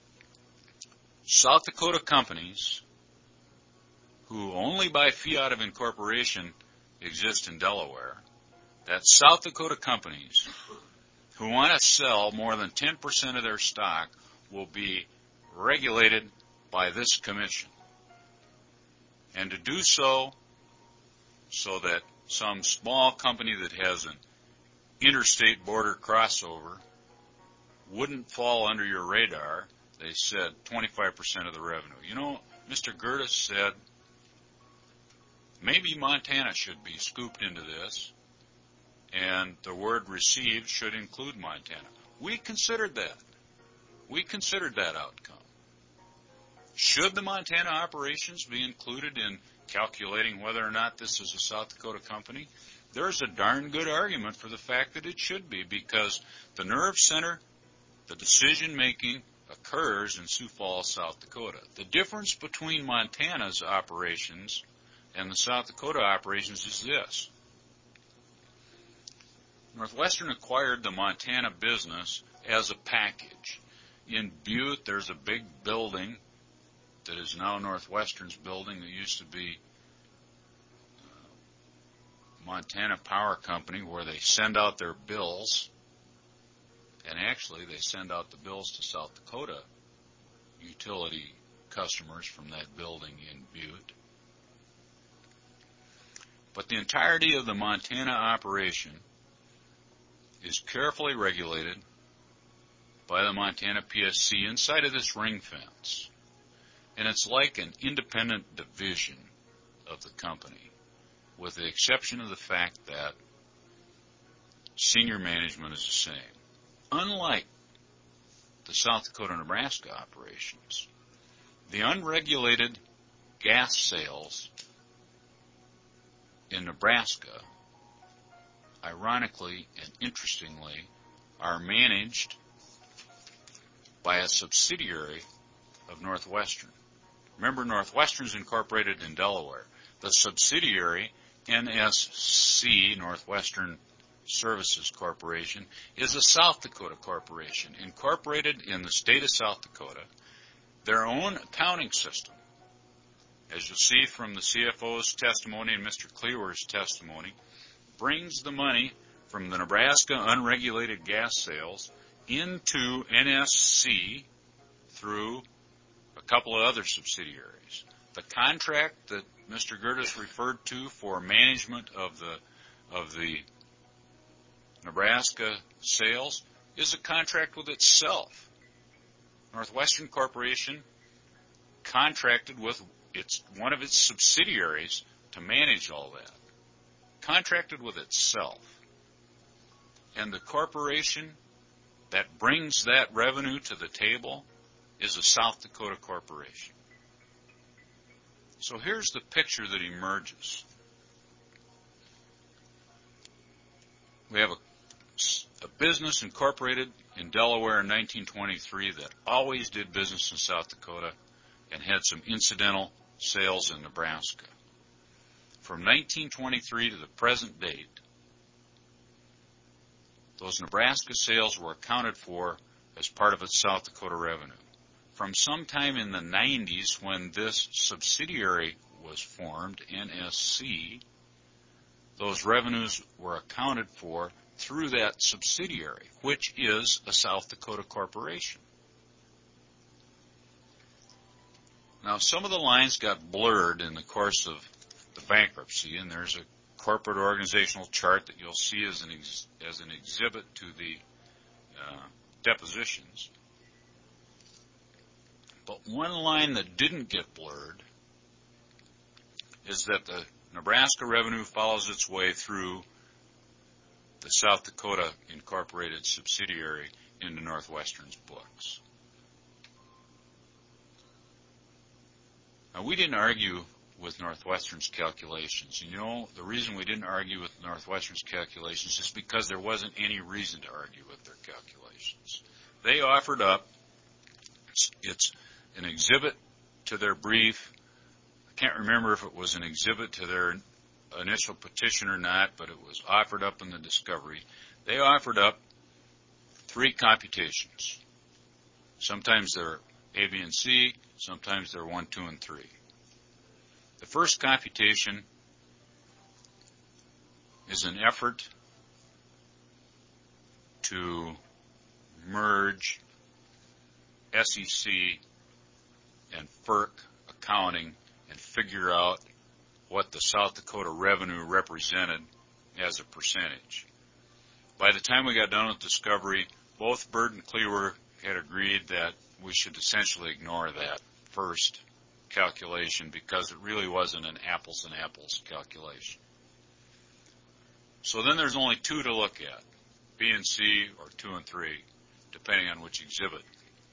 South Dakota companies who only by fiat of incorporation exist in Delaware, that South Dakota companies who want to sell more than 10% of their stock will be regulated by this commission. And to do so that some small company that has an interstate border crossover wouldn't fall under your radar, they said 25% of the revenue. You know, Mr. Gerdes said maybe Montana should be scooped into this, and the word received should include Montana. We considered that. We considered that outcome. Should the Montana operations be included in calculating whether or not this is a South Dakota company? There's a darn good argument for the fact that it should be, because the nerve center, the decision-making, occurs in Sioux Falls, South Dakota. The difference between Montana's operations and the South Dakota operations is this. Northwestern acquired the Montana business as a package. In Butte, there's a big building that is now Northwestern's building that used to be Montana Power Company, where they send out their bills, and actually they send out the bills to South Dakota utility customers from that building in Butte. But the entirety of the Montana operation is carefully regulated by the Montana PSC inside of this ring fence. And it's like an independent division of the company, with the exception of the fact that senior management is the same. Unlike the South Dakota-Nebraska operations, the unregulated gas sales in Nebraska, ironically and interestingly, are managed by a subsidiary of Northwestern. Remember, Northwestern's incorporated in Delaware. The subsidiary, NSC, Northwestern Services Corporation, is a South Dakota corporation, incorporated in the state of South Dakota, their own accounting system. As you'll see from the CFO's testimony and Mr. Cleaver's testimony, brings the money from the Nebraska unregulated gas sales into NSC through a couple of other subsidiaries. The contract that Mr. Gerdes referred to for management of the Nebraska sales is a contract with itself. Northwestern Corporation contracted with one of its subsidiaries to manage all that. Contracted with itself. And the corporation that brings that revenue to the table is a South Dakota corporation. So here's the picture that emerges. We have a business incorporated in Delaware in 1923 that always did business in South Dakota and had some incidental sales in Nebraska. From 1923 to the present date, those Nebraska sales were accounted for as part of its South Dakota revenue. From sometime in the 90s, when this subsidiary was formed, NSC, those revenues were accounted for through that subsidiary, which is a South Dakota corporation. Now, some of the lines got blurred in the course of the bankruptcy, and there's a corporate organizational chart that you'll see as an exhibit to the depositions. But one line that didn't get blurred is that the Nebraska revenue follows its way through the South Dakota incorporated subsidiary into Northwestern's books. Now, we didn't argue with Northwestern's calculations. You know, the reason we didn't argue with Northwestern's calculations is because there wasn't any reason to argue with their calculations. They offered up, it's an exhibit to their brief. I can't remember if it was an exhibit to their initial petition or not, but it was offered up in the discovery. They offered up 3 computations. Sometimes they're A, B, and C. Sometimes they're 1, 2, and 3. The first computation is an effort to merge SEC and FERC accounting and figure out what the South Dakota revenue represented as a percentage. By the time we got done with discovery, both Byrd and Cleaver had agreed that we should essentially ignore that first calculation because it really wasn't an apples and apples calculation. So then there's only 2 to look at, B and C or 2 and 3, depending on which exhibit.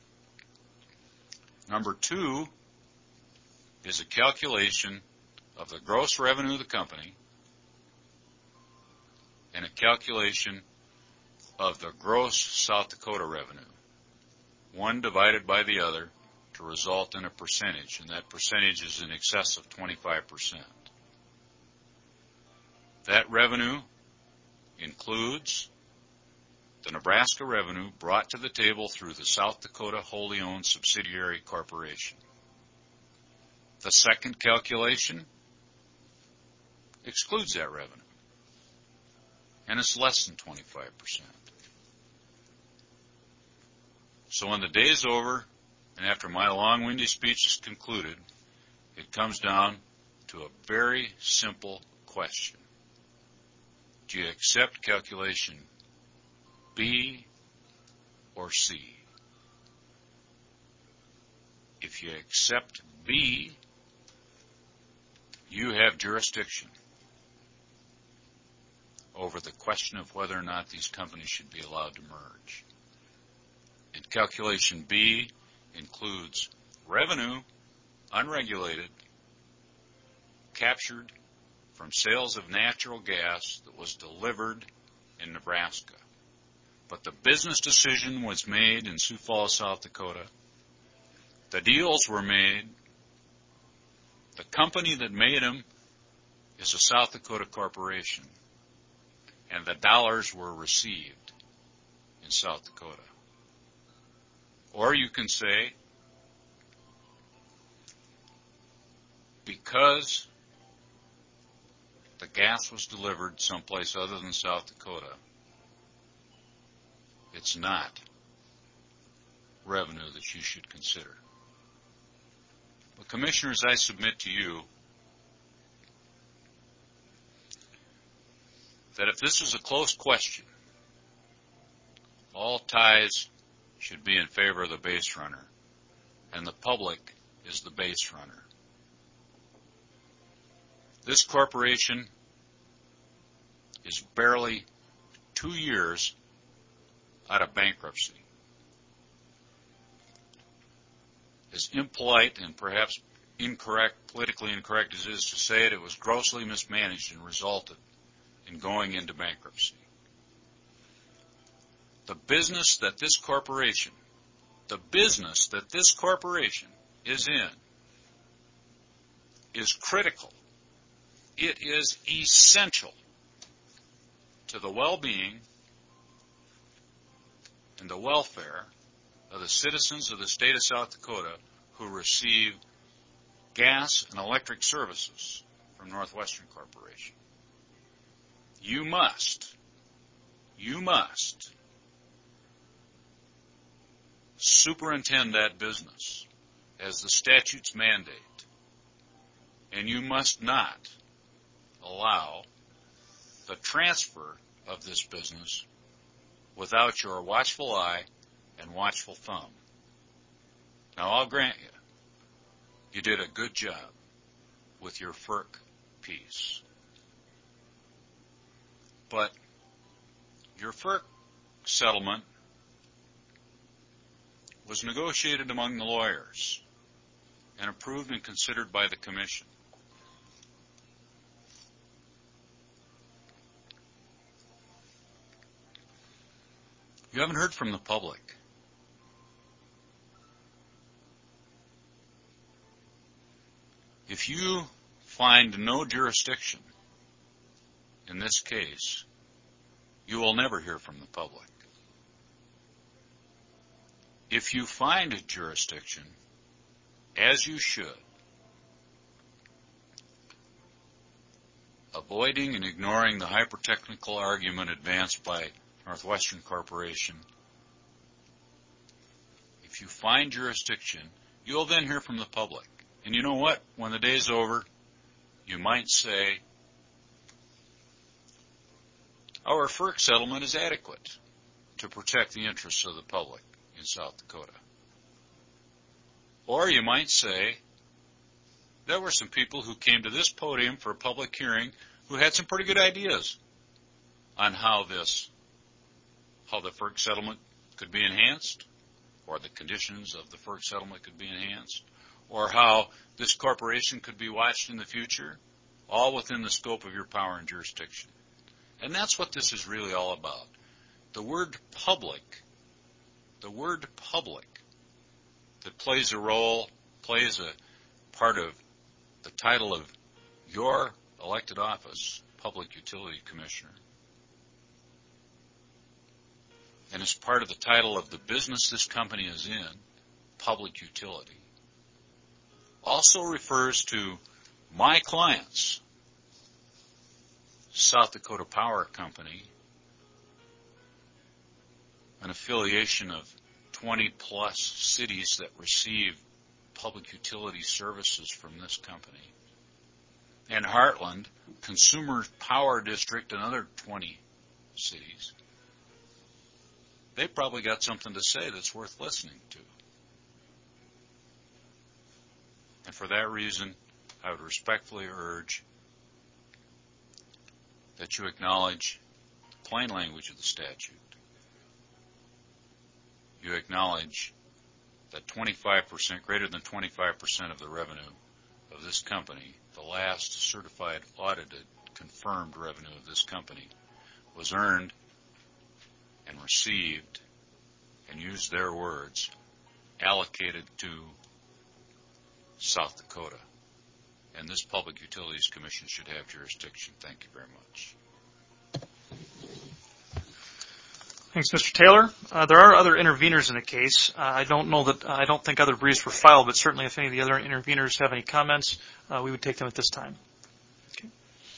Number 2 is a calculation of the gross revenue of the company and a calculation of the gross South Dakota revenue, one divided by the other to result in a percentage, and that percentage is in excess of 25%. That revenue includes the Nebraska revenue brought to the table through the South Dakota wholly owned subsidiary corporation. The second calculation excludes that revenue, and it's less than 25%. So when the day is over, and after my long-winded speech is concluded, it comes down to a very simple question. Do you accept calculation B or C? If you accept B, you have jurisdiction over the question of whether or not these companies should be allowed to merge. And calculation B includes revenue, unregulated, captured from sales of natural gas that was delivered in Nebraska. But the business decision was made in Sioux Falls, South Dakota. The deals were made. The company that made them is a South Dakota corporation. And the dollars were received in South Dakota. Or you can say, because the gas was delivered someplace other than South Dakota, it's not revenue that you should consider. But commissioners, I submit to you that if this is a close question, all ties should be in favor of the base runner, and the public is the base runner. This corporation is barely 2 years out of bankruptcy. As impolite and perhaps incorrect, politically incorrect as it is to say it, it was grossly mismanaged and resulted in going into bankruptcy. The business that this corporation is in is critical. It is essential to the well-being and the welfare of the citizens of the state of South Dakota who receive gas and electric services from Northwestern Corporation. You must superintend that business as the statutes mandate, and you must not allow the transfer of this business without your watchful eye and watchful thumb. Now, I'll grant you did a good job with your FERC piece. But your FERC settlement was negotiated among the lawyers and approved and considered by the Commission. You haven't heard from the public. If you find no jurisdiction in this case, you will never hear from the public. If you find a jurisdiction, as you should, avoiding and ignoring the hyper-technical argument advanced by Northwestern Corporation, if you find jurisdiction, you'll then hear from the public. And you know what? When the day's over, you might say, our FERC settlement is adequate to protect the interests of the public in South Dakota. Or you might say, there were some people who came to this podium for a public hearing who had some pretty good ideas on how the FERC settlement could be enhanced, or the conditions of the FERC settlement could be enhanced, or how this corporation could be watched in the future, all within the scope of your power and jurisdiction. And that's what this is really all about. The word public that plays a role, plays a part of the title of your elected office, Public Utility Commissioner, and is part of the title of the business this company is in, public utility, also refers to my clients, South Dakota Power Company, an affiliation of 20-plus cities that receive public utility services from this company, and Heartland, Consumer Power District, another 20 cities. They probably got something to say that's worth listening to. And for that reason, I would respectfully urge that you acknowledge the plain language of the statute. You acknowledge that 25%, greater than 25% of the revenue of this company, the last certified, audited, confirmed revenue of this company, was earned and received, and used their words, allocated to South Dakota. And this Public Utilities Commission should have jurisdiction. Thank you very much. Thanks, Mr. Taylor. There are other interveners in the case. I don't think other briefs were filed, but certainly if any of the other interveners have any comments, we would take them at this time. Okay.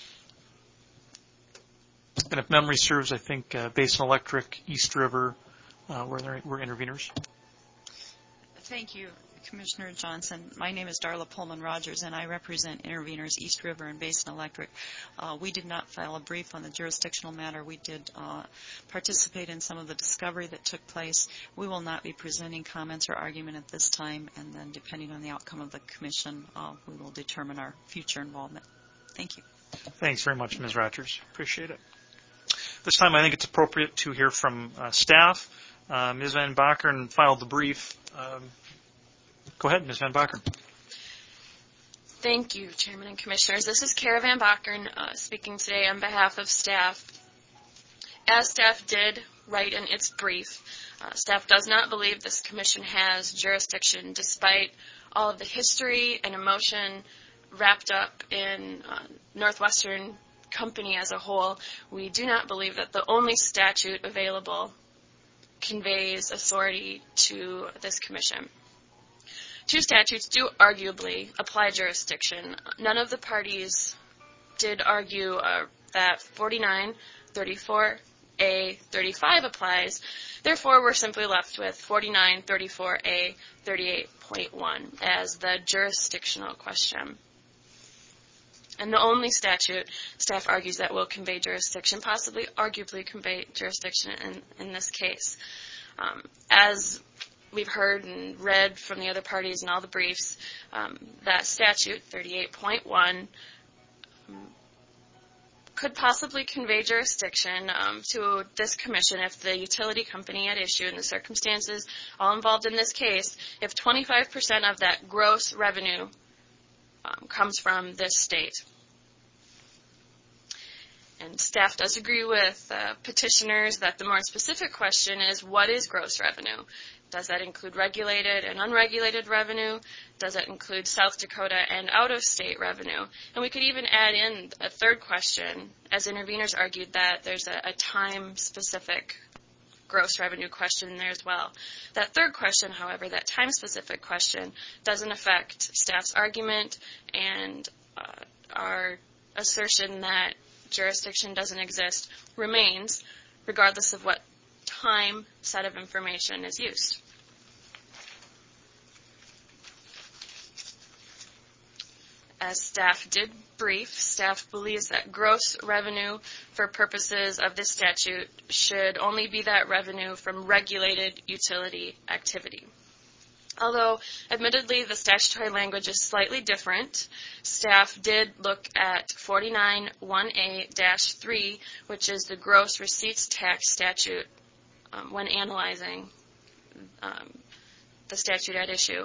And if memory serves, I think Basin Electric, East River were interveners. Thank you, Commissioner Johnson. My name is Darla Pullman Rogers, and I represent interveners East River and Basin Electric. We did not file a brief on the jurisdictional matter. We did participate in some of the discovery that took place. We will not be presenting comments or argument at this time, and then depending on the outcome of the commission, we will determine our future involvement. Thank you. Thanks very much, Ms. Rogers. Appreciate it. This time I think it's appropriate to hear from staff. Ms. Van Bakern filed the brief. Go ahead, Ms. Van Bakern. Thank you, Chairman and Commissioners. This is Kara Van Bakern speaking today on behalf of staff. As staff did write in its brief, staff does not believe this commission has jurisdiction despite all of the history and emotion wrapped up in Northwestern Company as a whole. We do not believe that the only statute available conveys authority to this commission. Two statutes do arguably apply jurisdiction. None of the parties did argue that 4934A35 applies. Therefore, we're simply left with 4934A38.1 as the jurisdictional question. And the only statute staff argues that will convey jurisdiction, possibly arguably convey jurisdiction in this case. As we've heard and read from the other parties in all the briefs, that statute, 38.1, could possibly convey jurisdiction to this commission if the utility company at issue in the circumstances all involved in this case, if 25% of that gross revenue comes from this state. And staff does agree with petitioners that the more specific question is, what is gross revenue? Does that include regulated and unregulated revenue? Does that include South Dakota and out-of-state revenue? And we could even add in a third question, as interveners argued that there's a time-specific gross revenue question in there as well. That third question, however, that time-specific question, doesn't affect staff's argument and our assertion that jurisdiction doesn't exist remains, regardless of what time set of information is used. As staff did brief, staff believes that gross revenue for purposes of this statute should only be that revenue from regulated utility activity. Although, admittedly, the statutory language is slightly different, staff did look at 49-1A-3, which is the gross receipts tax statute, when analyzing the statute at issue.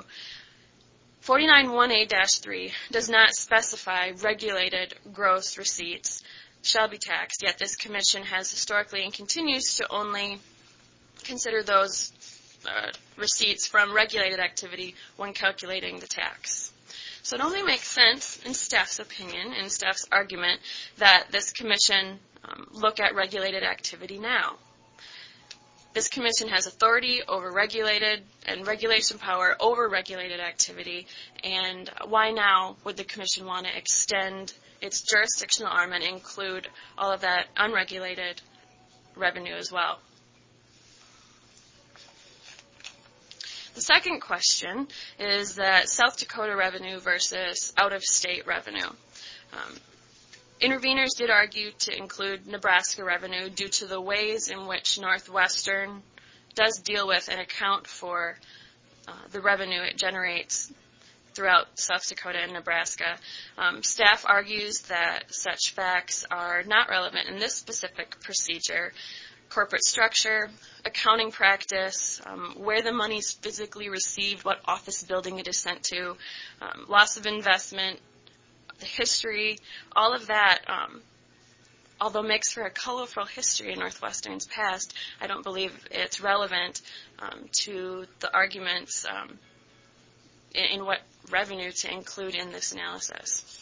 49-1A-3 does not specify regulated gross receipts shall be taxed, yet this commission has historically and continues to only consider those receipts from regulated activity when calculating the tax. So it only makes sense, in staff's opinion, in staff's argument, that this commission look at regulated activity now. This commission has authority over regulated and regulation power over regulated activity, and why now would the commission want to extend its jurisdictional arm and include all of that unregulated revenue as well? The second question is that South Dakota revenue versus out-of-state revenue. Interveners did argue to include Nebraska revenue due to the ways in which Northwestern does deal with and account for the revenue it generates throughout South Dakota and Nebraska. Staff argues that such facts are not relevant in this specific procedure. Corporate structure, accounting practice, where the money is physically received, what office building it is sent to, loss of investment, the history, all of that, although makes for a colorful history in Northwestern's past, I don't believe it's relevant to the arguments in what revenue to include in this analysis.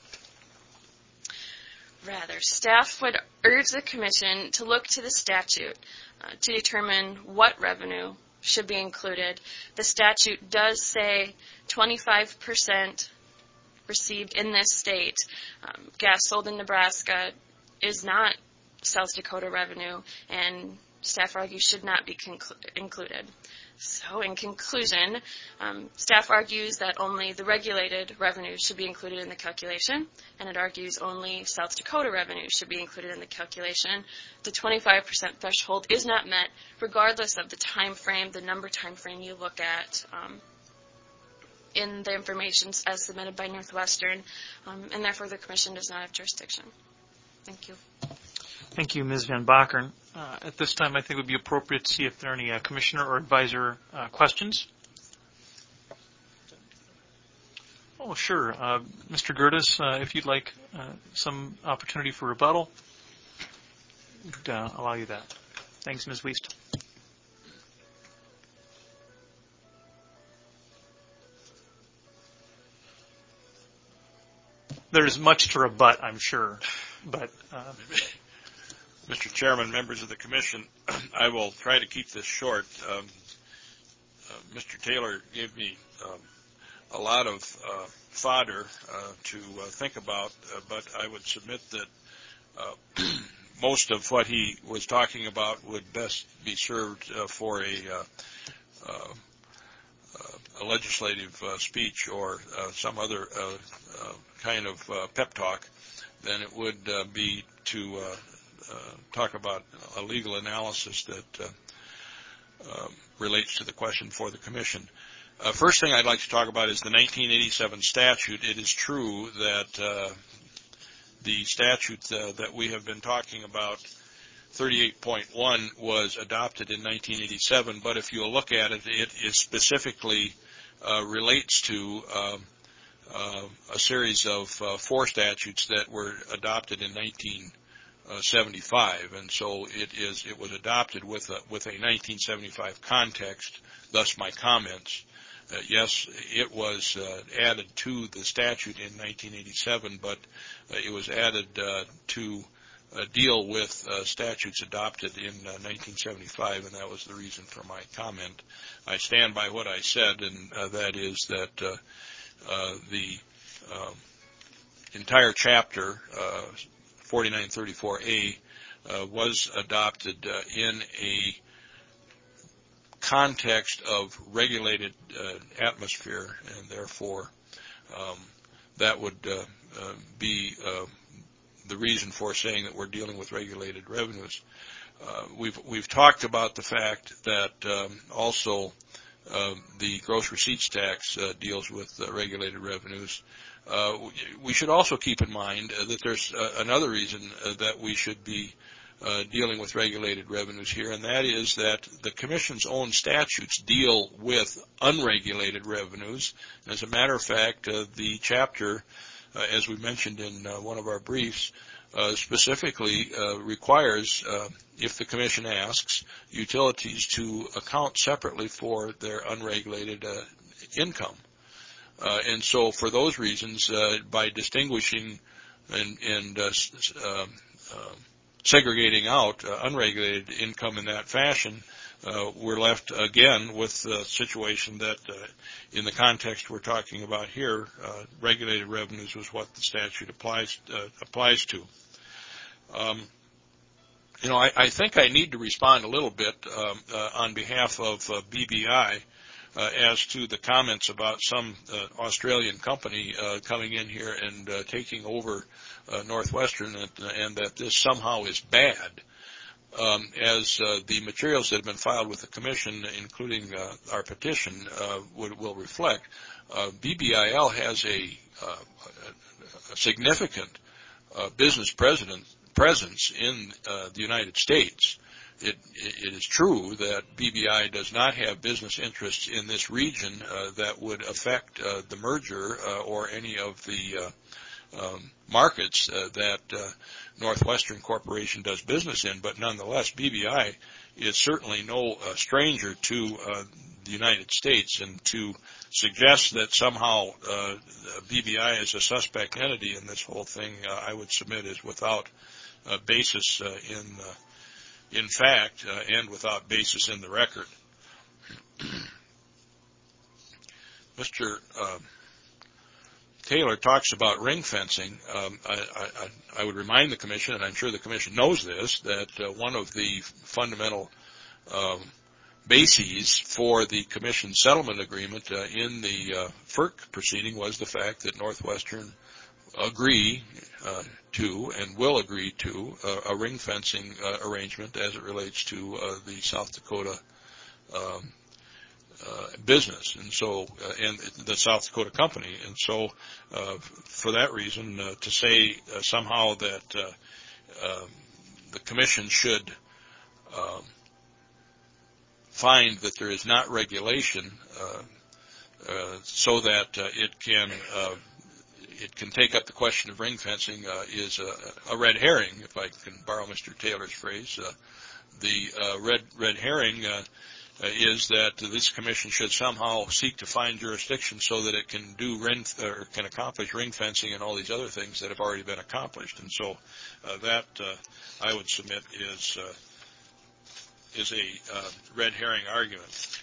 Rather, staff would urge the commission to look to the statute to determine what revenue should be included. The statute does say 25% received in this state. Gas sold in Nebraska is not South Dakota revenue, and staff argues should not be included. So in conclusion, staff argues that only the regulated revenue should be included in the calculation, and it argues only South Dakota revenue should be included in the calculation. The 25% threshold is not met regardless of the time frame, the number time frame you look at in the information as submitted by Northwestern, and therefore the commission does not have jurisdiction. Thank you. Thank you, Ms. Van Bakkeren. At this time, I think it would be appropriate to see if there are any commissioner or advisor questions. Oh, sure. Mr. Gerdes, if you'd like some opportunity for rebuttal, we'd allow you that. Thanks, Ms. Wiest. There's much to rebut, I'm sure, but... Mr. Chairman, members of the Commission, I will try to keep this short. Mr. Taylor gave me a lot of fodder to think about, but I would submit that most of what he was talking about would best be served for a legislative speech or some other kind of pep talk than it would be to talk about a legal analysis that relates to the question for the Commission. First thing I'd like to talk about is the 1987 statute. It is true that the statute that we have been talking about, 38.1, was adopted in 1987, but if you look at it, it is specifically relates to a series of 4 statutes that were adopted in 1975, and so it was adopted with a 1975 context. Thus, my comments. Yes, it was added to the statute in 1987, but it was added to deal with statutes adopted in 1975, and that was the reason for my comment. I stand by what I said, and that is that the entire chapter, 4934A, was adopted in a context of regulated atmosphere, and therefore that would be the reason for saying that we're dealing with regulated revenues. We've talked about the fact that also the gross receipts tax deals with regulated revenues. We should also keep in mind that there's another reason that we should be dealing with regulated revenues here, and that is that the Commission's own statutes deal with unregulated revenues. As a matter of fact, the chapter, as we mentioned in one of our briefs, specifically requires, if the Commission asks, utilities to account separately for their unregulated income. And so for those reasons, by distinguishing and segregating out unregulated income in that fashion, we're left again with the situation that in the context we're talking about here, regulated revenues was what the statute applies to. I think I need to respond a little bit on behalf of BBI as to the comments about some Australian company coming in here and taking over Northwestern, and that this somehow is bad. As the materials that have been filed with the Commission, including our petition, will reflect, BBIL has a significant business presence in the United States. It is true that BBI does not have business interests in this region that would affect the merger or any of the markets that Northwestern Corporation does business in, but nonetheless, BBI is certainly no stranger to the United States, and to suggest that somehow BBI is a suspect entity in this whole thing, I would submit is without basis in fact and without basis in the record. Mr. Taylor talks about ring fencing. I would remind the Commission, and I'm sure the Commission knows this, that one of the fundamental bases for the Commission settlement agreement in the FERC proceeding was the fact that Northwestern agree to and will agree to a ring fencing arrangement as it relates to the South Dakota business, and so and the South Dakota company, and so for that reason, to say somehow that the Commission should find that there is not regulation so that it can take up the question of ring fencing is a red herring, if I can borrow Mr. Taylor's phrase. The red herring is that this Commission should somehow seek to find jurisdiction so that it can do can accomplish ring fencing and all these other things that have already been accomplished. And so that I would submit is a red herring argument.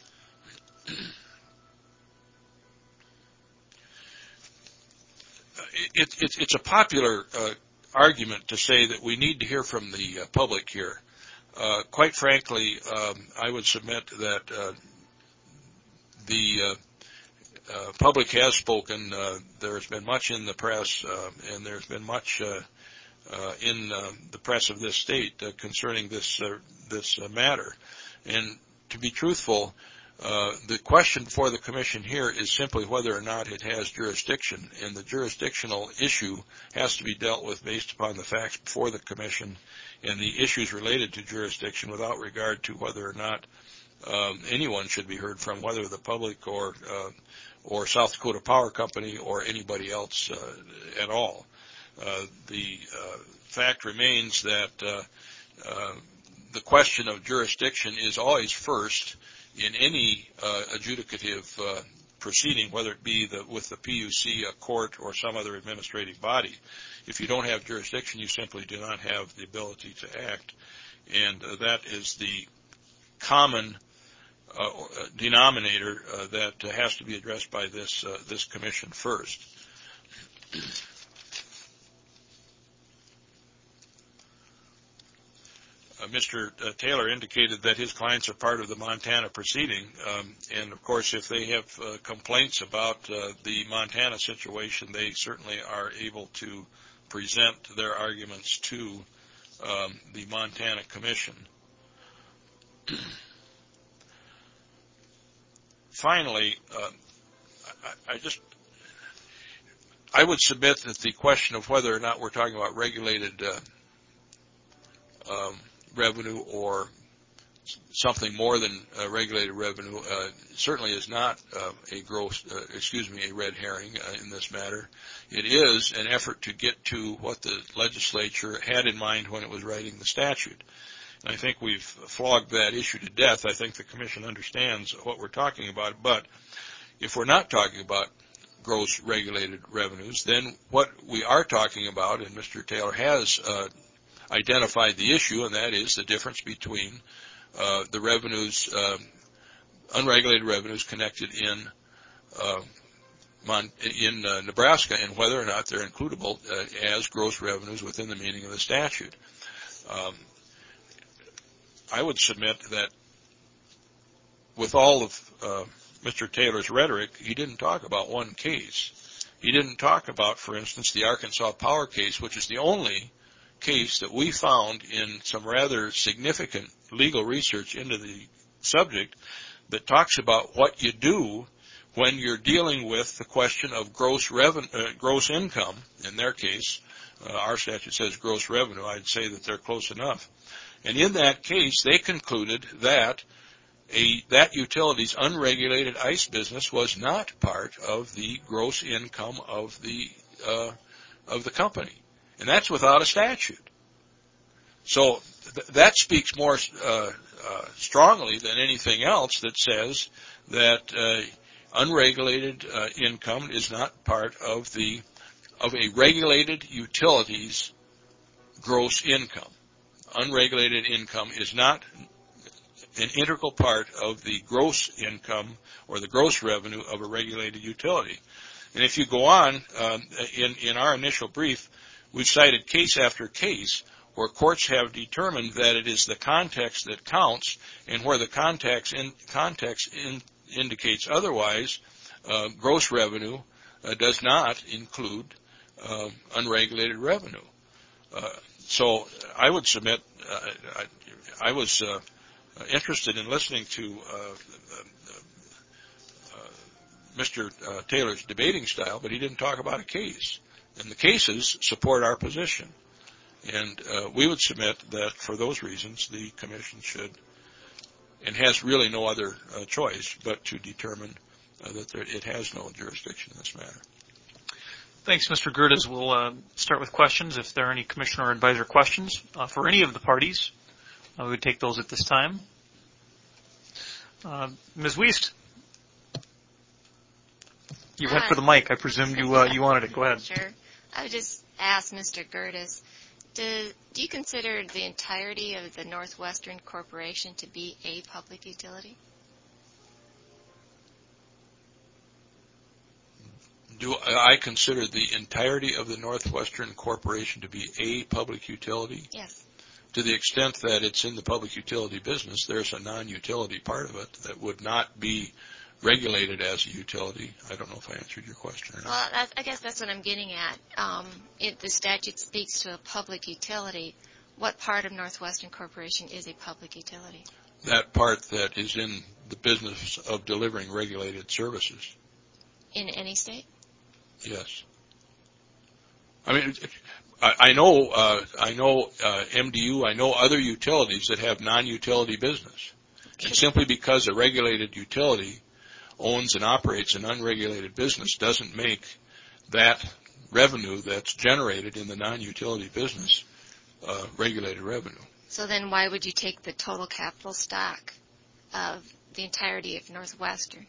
It's a popular argument to say that we need to hear from the public here. Quite frankly, I would submit that the public has spoken. There has been much in the press, and there's been much in the press of this state concerning this matter. And to be truthful, The question for the Commission here is simply whether or not it has jurisdiction, and the jurisdictional issue has to be dealt with based upon the facts before the Commission and the issues related to jurisdiction without regard to whether or not anyone should be heard from, whether the public or South Dakota Power Company or anybody else at all. The fact remains that the question of jurisdiction is always first in any adjudicative proceeding, whether it be with the PUC, a court, or some other administrative body. If you don't have jurisdiction, you simply do not have the ability to act, and that is the common denominator that has to be addressed by this Commission first. Mr. Taylor indicated that his clients are part of the Montana proceeding, and of course if they have complaints about the Montana situation, they certainly are able to present their arguments to the Montana Commission. Finally, I would submit that the question of whether or not we're talking about regulated revenue or something more than regulated revenue certainly is not a red herring in this matter. It is an effort to get to what the legislature had in mind when it was writing the statute. And I think we've flogged that issue to death. I think the Commission understands what we're talking about. But if we're not talking about gross regulated revenues, then what we are talking about, and Mr. Taylor has identified the issue, and that is the difference between the revenues, unregulated revenues connected in Nebraska, and whether or not they're includable as gross revenues within the meaning of the statute. I would submit that with all of Mr. Taylor's rhetoric, he didn't talk about one case. He didn't talk about, for instance, the Arkansas Power case, which is the only case that we found in some rather significant legal research into the subject that talks about what you do when you're dealing with the question of gross income. In their case, our statute says gross revenue. I'd say that they're close enough. And in that case, they concluded that that utility's unregulated ICE business was not part of the gross income of the company, and that's without a statute. So that speaks more strongly than anything else that says that unregulated income is not part of a regulated utility's gross income. Unregulated income is not an integral part of the gross income or the gross revenue of a regulated utility. And if you go on, in our initial brief, we've cited case after case where courts have determined that it is the context that counts, and where the context indicates otherwise, gross revenue does not include unregulated revenue. So I would submit, I was interested in listening to Mr. Taylor's debating style, but he didn't talk about a case. And the cases support our position. And we would submit that for those reasons, the Commission should, and has really no other choice, but to determine that it has no jurisdiction in this matter. Thanks, Mr. Gerdes. We'll start with questions. If there are any Commissioner or Advisor questions for any of the parties, we would take those at this time. Ms. Wiest, you went for the mic. I presumed you wanted it. Go ahead. Sure. I would just ask Mr. Gerdes, do you consider the entirety of the Northwestern Corporation to be a public utility? Do I consider the entirety of the Northwestern Corporation to be a public utility? Yes. To the extent that it's in the public utility business, there's a non-utility part of it that would not be regulated as a utility. I don't know if I answered your question or not. Well, I guess that's what I'm getting at. If the statute speaks to a public utility, what part of Northwestern Corporation is a public utility? That part that is in the business of delivering regulated services. In any state? Yes. I mean, I know MDU, I know other utilities that have non-utility business. And simply because a regulated utility owns and operates an unregulated business doesn't make that revenue that's generated in the non-utility business regulated revenue. So then why would you take the total capital stock of the entirety of Northwestern?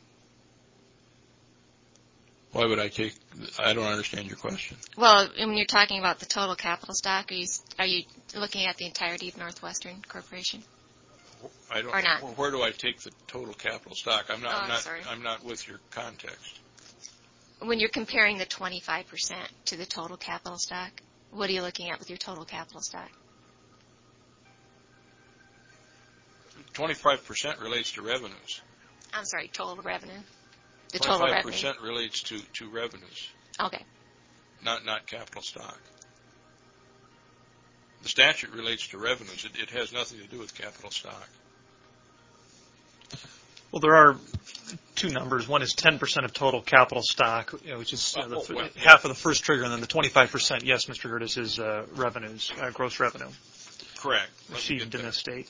Why would I take? I don't understand your question. Well, when you're talking about the total capital stock, are you looking at the entirety of Northwestern Corporation? I don't. Or not? Where do I take the total capital stock? I'm not. Sorry. I'm not with your context. When you're comparing the 25% to the total capital stock, what are you looking at with your total capital stock? 25% relates to revenues. I'm sorry, total revenue. The total revenue. 25% relates to revenues. Okay. Not capital stock. The statute relates to revenues. It has nothing to do with capital stock. Well, there are two numbers. One is 10% of total capital stock, which is half of the first trigger, and then the 25%, yes, Mr. Gerdes, is revenues, gross revenue. Correct. Received in this state.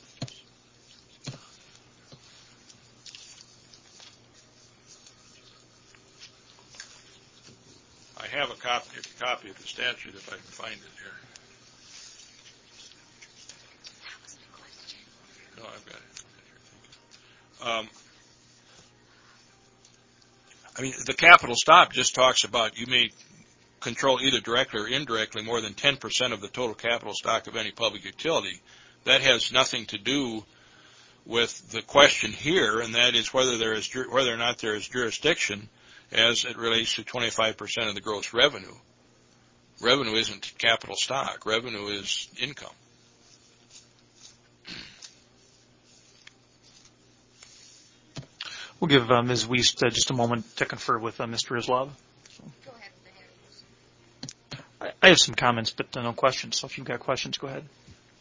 I have a copy of the statute if I can find it here. No, I've got it. I mean, the capital stock just talks about you may control either directly or indirectly more than 10% of the total capital stock of any public utility. That has nothing to do with the question here, and that is whether or not there is jurisdiction as it relates to 25% of the gross revenue. Revenue isn't capital stock. Revenue is income. We'll give Ms. Wiest just a moment to confer with Mr. Islov. Go ahead. I have some comments, but no questions. So if you've got questions, go ahead.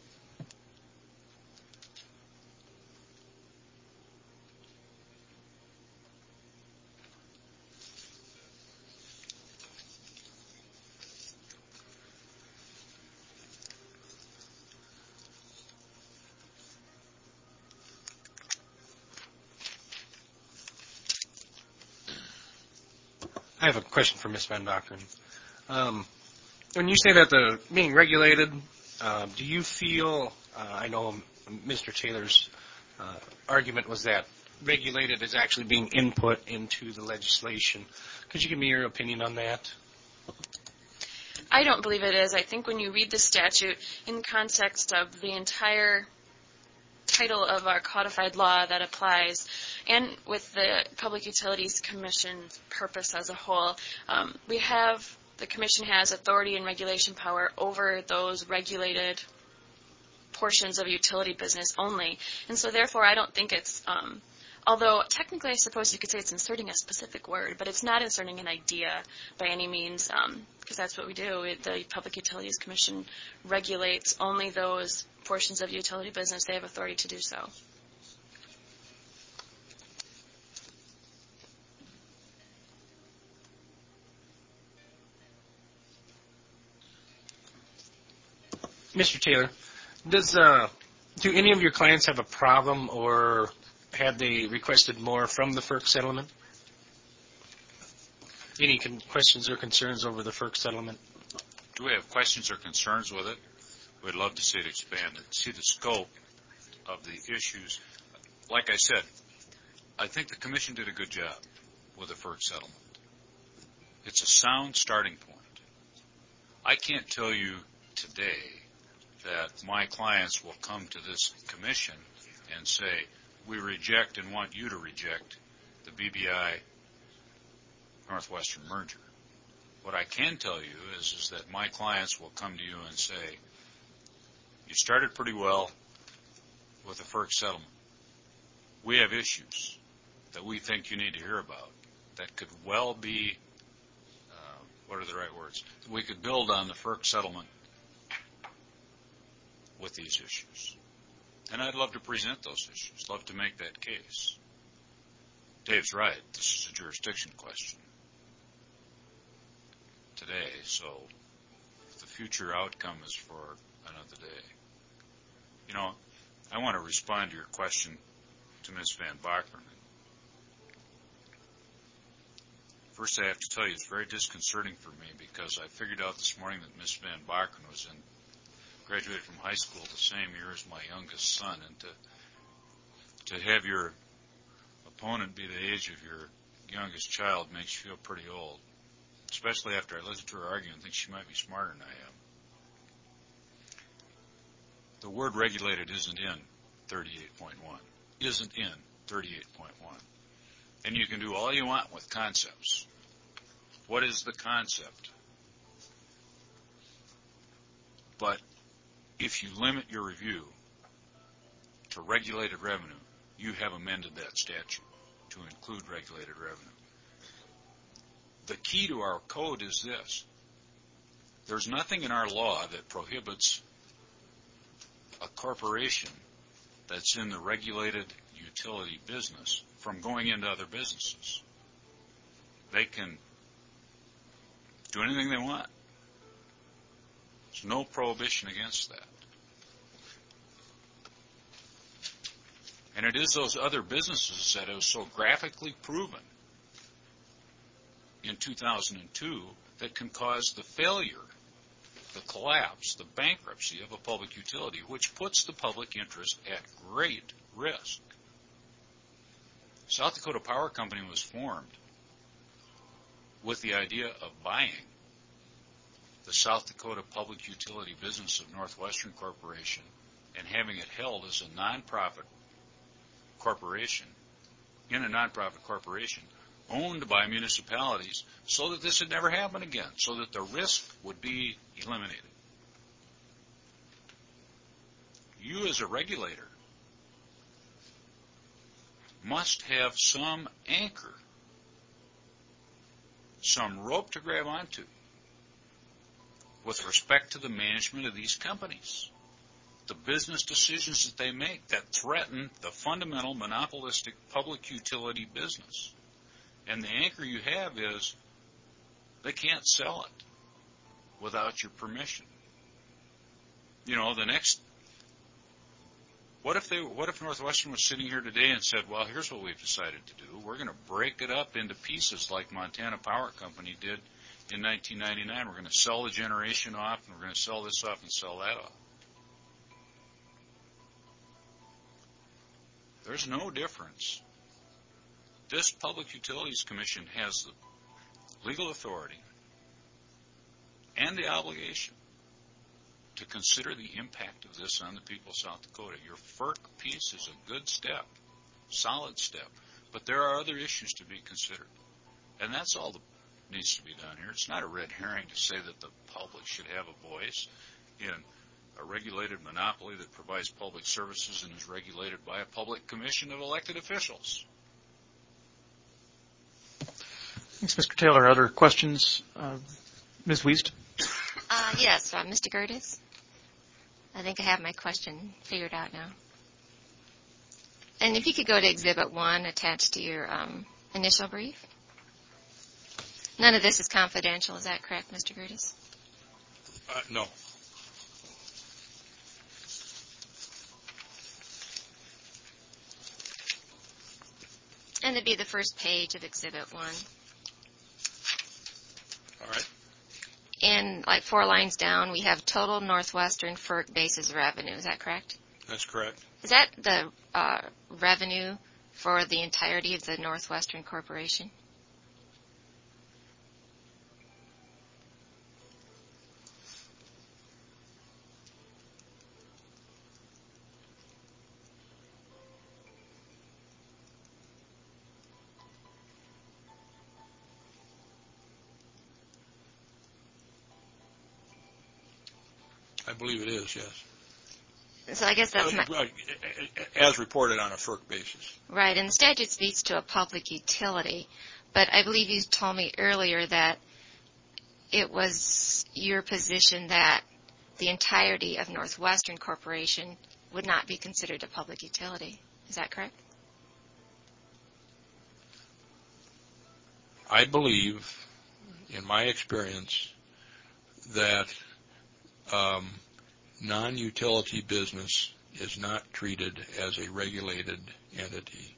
I have a question for Ms. Van Dockeren. When you say that the being regulated, do you feel, I know Mr. Taylor's argument was that regulated is actually being input into the legislation. Could you give me your opinion on that? I don't believe it is. I think when you read the statute in context of the entire title of our codified law that applies, and with the Public Utilities Commission purpose as a whole, the Commission has authority and regulation power over those regulated portions of utility business only. And so therefore I don't think it's, although technically I suppose you could say it's inserting a specific word, but it's not inserting an idea by any means, because that's what we do. The Public Utilities Commission regulates only those portions of utility business. They have authority to do so. Mr. Taylor, do any of your clients have a problem, or have they requested more from the FERC settlement? Any questions or concerns over the FERC settlement? Do we have questions or concerns with it? We'd love to see it expanded, see the scope of the issues. Like I said, I think the Commission did a good job with the FERC settlement. It's a sound starting point. I can't tell you today that my clients will come to this Commission and say, we reject and want you to reject the BBI Northwestern merger. What I can tell you is that my clients will come to you and say, you started pretty well with the FERC settlement. We have issues that we think you need to hear about that could well be, what are the right words? We could build on the FERC settlement with these issues. And I'd love to present those issues, love to make that case. Dave's right. This is a jurisdiction question today, so the future outcome is for another day. You know, I want to respond to your question to Ms. Van Bacheren. First, I have to tell you, it's very disconcerting for me because I figured out this morning that Ms. Van Bacheren graduated from high school the same year as my youngest son, and to have your opponent be the age of your youngest child makes you feel pretty old, especially after I listened to her argue and think she might be smarter than I am. The word regulated isn't in 38.1. Isn't in 38.1. And you can do all you want with concepts. What is the concept? But if you limit your review to regulated revenue, you have amended that statute to include regulated revenue. The key to our code is this. There's nothing in our law that prohibits a corporation that's in the regulated utility business from going into other businesses. They can do anything they want. There's no prohibition against that. And it is those other businesses that have so graphically proven in 2002 that can cause the failure, the collapse, the bankruptcy of a public utility, which puts the public interest at great risk. South Dakota Power Company was formed with the idea of buying the South Dakota Public Utility business of Northwestern Corporation and having it held as a nonprofit corporation, in a nonprofit corporation, owned by municipalities, so that this would never happen again, so that the risk would be eliminated. You as a regulator must have some anchor, some rope to grab onto with respect to the management of these companies, the business decisions that they make that threaten the fundamental monopolistic public utility business. And the anchor you have is they can't sell it without your permission. You know, what if Northwestern was sitting here today and said, well, here's what we've decided to do. We're going to break it up into pieces like Montana Power Company did in 1999. We're going to sell the generation off, and we're going to sell this off and sell that off. There's no difference. This Public Utilities Commission has the legal authority and the obligation to consider the impact of this on the people of South Dakota. Your FERC piece is a good step, solid step, but there are other issues to be considered. And that's all that needs to be done here. It's not a red herring to say that the public should have a voice in a regulated monopoly that provides public services and is regulated by a public commission of elected officials. Thanks, Mr. Taylor. Other questions? Ms. Wiest? Yes, Mr. Gerdes. I think I have my question figured out now. And if you could go to Exhibit 1 attached to your initial brief. None of this is confidential, is that correct, Mr. Gerdes? No. And it'd be the first page of Exhibit 1. All right. And like 4 lines down, we have total Northwestern FERC basis revenue. Is that correct? That's correct. Is that the revenue for the entirety of the Northwestern Corporation? I believe it is, yes. So I guess that's as reported on a FERC basis. Right, and the statute speaks to a public utility, but I believe you told me earlier that it was your position that the entirety of Northwestern Corporation would not be considered a public utility. Is that correct? I believe, in my experience, that non-utility business is not treated as a regulated entity.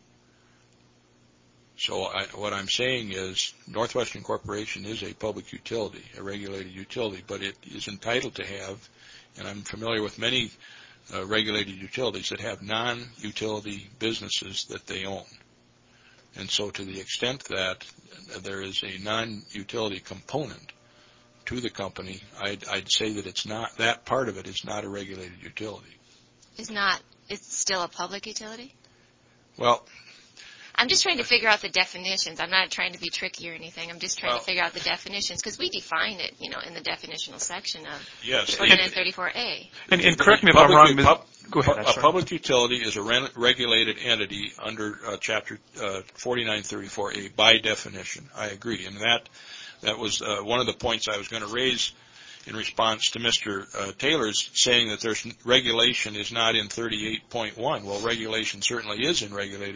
So what I'm saying is Northwestern Corporation is a public utility, a regulated utility, but it is entitled to have, and I'm familiar with many regulated utilities that have non-utility businesses that they own. And so to the extent that there is a non-utility component to the company, I'd say that it's not, that part of it is not a regulated utility. It's still a public utility? Well, I'm just trying to figure out the definitions. I'm not trying to be tricky or anything. I'm just trying to figure out the definitions because we define it, in the definitional section of yes, 4934A. And correct me if I'm wrong. Go ahead. A public utility is a regulated entity under Chapter 4934A by definition. I agree, and that was one of the points I was going to raise in response to Mr. Taylor's saying that there's regulation is not in 38.1. Well, regulation certainly is in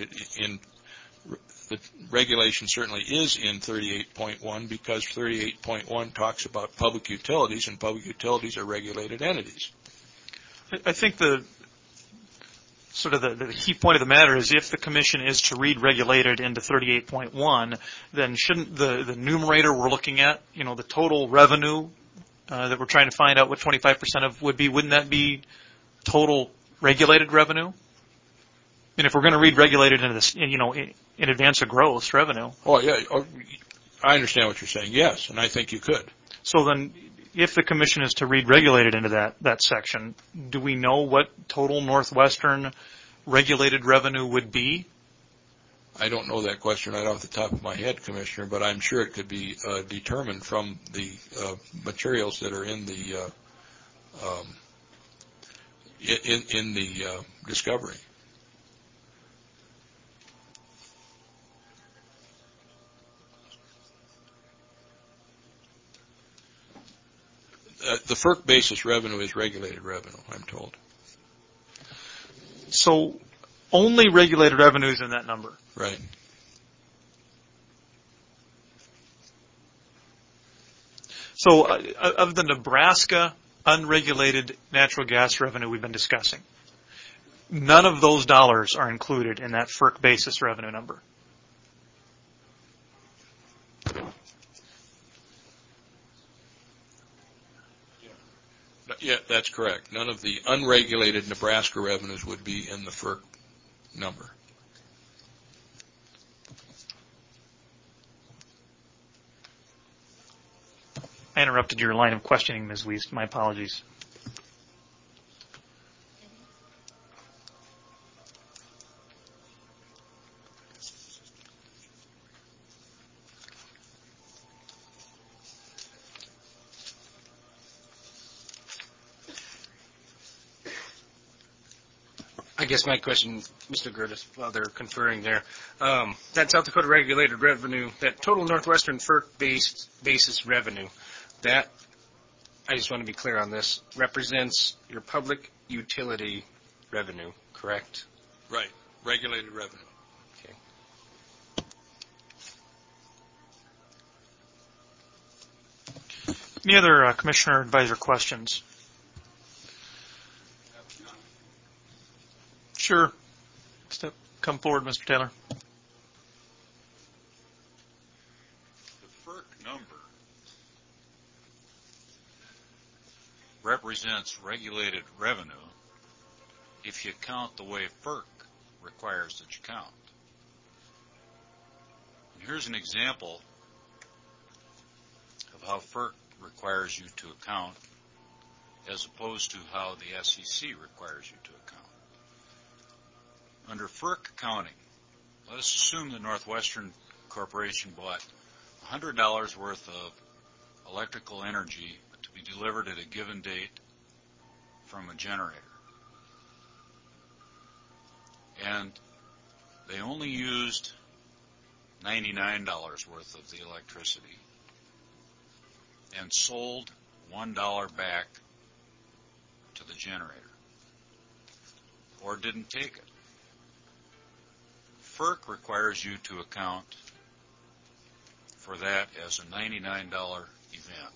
38.1 because 38.1 talks about public utilities, and public utilities are regulated entities. I think the key point of the matter is if the commission is to read regulated into 38.1, then shouldn't the numerator we're looking at, the total revenue that we're trying to find out what 25% of would be, wouldn't that be total regulated revenue? And if we're going to read regulated into this, in advance of gross revenue. Oh, yeah. I understand what you're saying. Yes, and I think you could. So then if the commission is to read regulated into that section, do we know what total Northwestern regulated revenue would be? I don't know that question right off the top of my head, Commissioner, but I'm sure it could be determined from the materials that are in the discovery. The FERC basis revenue is regulated revenue, I'm told. So only regulated revenues in that number. Right. So of the Nebraska unregulated natural gas revenue we've been discussing, none of those dollars are included in that FERC basis revenue number. Yeah, that's correct. None of the unregulated Nebraska revenues would be in the FERC number. I interrupted your line of questioning, Ms. Wiest. My apologies. I guess my question, Mr. Gerdes, while they're conferring there, that South Dakota regulated revenue, that total Northwestern FERC basis revenue, that, I just want to be clear on this, represents your public utility revenue, correct? Right. Regulated revenue. Okay. Any other commissioner advisor questions? Sure. Come forward, Mr. Taylor. The FERC number represents regulated revenue if you count the way FERC requires that you count. And here's an example of how FERC requires you to account as opposed to how the SEC requires you to account. Under FERC accounting, let us assume that Northwestern Corporation bought $100 worth of electrical energy to be delivered at a given date from a generator. And they only used $99 worth of the electricity and sold $1 back to the generator, or didn't take it. FERC requires you to account for that as a $99 event.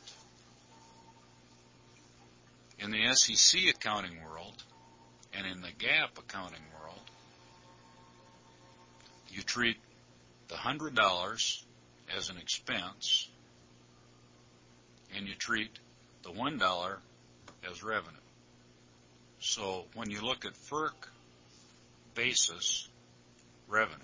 In the SEC accounting world and in the GAAP accounting world, you treat the $100 as an expense and you treat the $1 as revenue. So when you look at FERC basis revenue,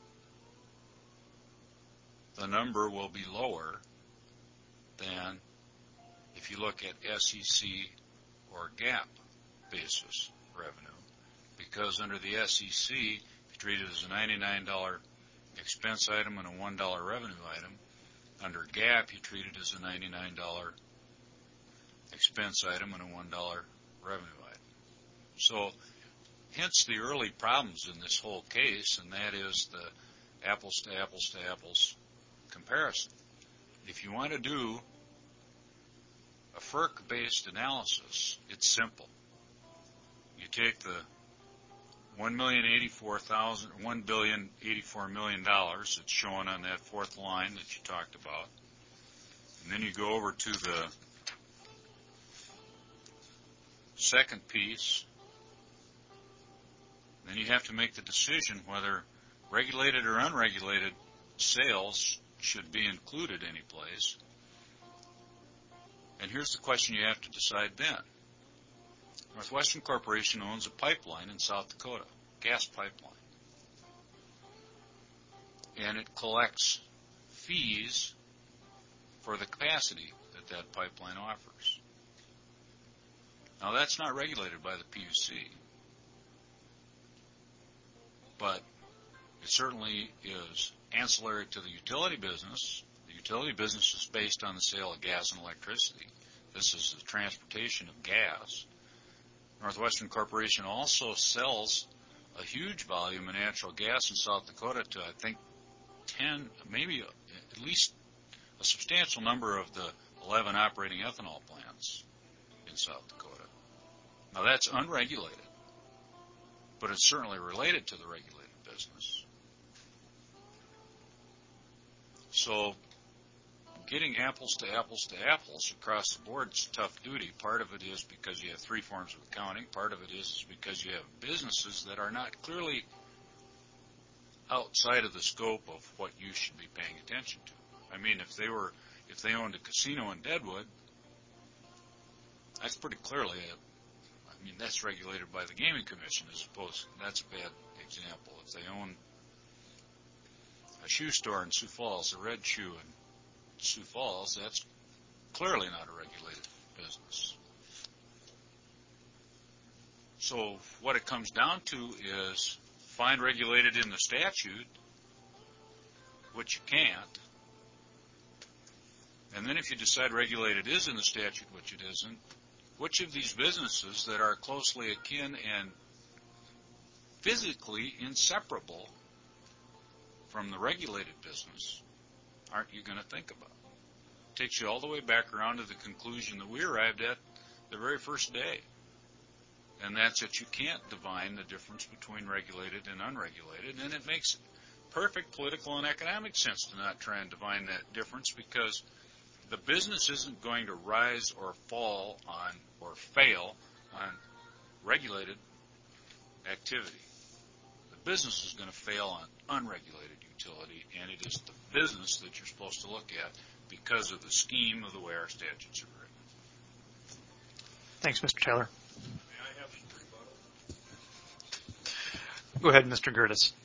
the number will be lower than if you look at SEC or GAAP basis revenue, because under the SEC, you treat it as a $99 expense item and a $1 revenue item. Under GAAP, you treat it as a $99 expense item and a $1 revenue item. So, hence the early problems in this whole case, and that is the apples to apples to apples comparison. If you want to do a FERC-based analysis, it's simple. You take the $1,084,000,000 that's shown on that fourth line that you talked about, and then you go over to the second piece. Then you have to make the decision whether regulated or unregulated sales should be included any place. And here's the question you have to decide then. Northwestern Corporation owns a pipeline in South Dakota, gas pipeline. And it collects fees for the capacity that that pipeline offers. Now that's not regulated by the PUC, but it certainly is ancillary to the utility business. The utility business is based on the sale of gas and electricity. This is the transportation of gas. Northwestern Corporation also sells a huge volume of natural gas in South Dakota to, I think, 10, maybe at least a substantial number of the 11 operating ethanol plants in South Dakota. Now, that's unregulated, but it's certainly related to the regulated business. So, getting apples to apples to apples across the board is tough duty. Part of it is because you have three forms of accounting. Part of it is because you have businesses that are not clearly outside of the scope of what you should be paying attention to. I mean, if they owned a casino in Deadwood, that's pretty clearly that's regulated by the Gaming Commission as opposed, that's a bad example. If they own a shoe store in Sioux Falls, a Red Shoe in Sioux Falls, that's clearly not a regulated business. So what it comes down to is find regulated in the statute, which you can't, and then if you decide regulated is in the statute, which it isn't, which of these businesses that are closely akin and physically inseparable from the regulated business aren't you going to think about? It takes you all the way back around to the conclusion that we arrived at the very first day. And that's that you can't divine the difference between regulated and unregulated. And it makes perfect political and economic sense to not try and divine that difference, because the business isn't going to rise or fall on or fail on regulated activity. The business is going to fail on unregulated utility, and it is the business that you're supposed to look at because of the scheme of the way our statutes are written. Thanks, Mr. Taylor. May I have some rebuttal? Go ahead, Mr. Gerdes.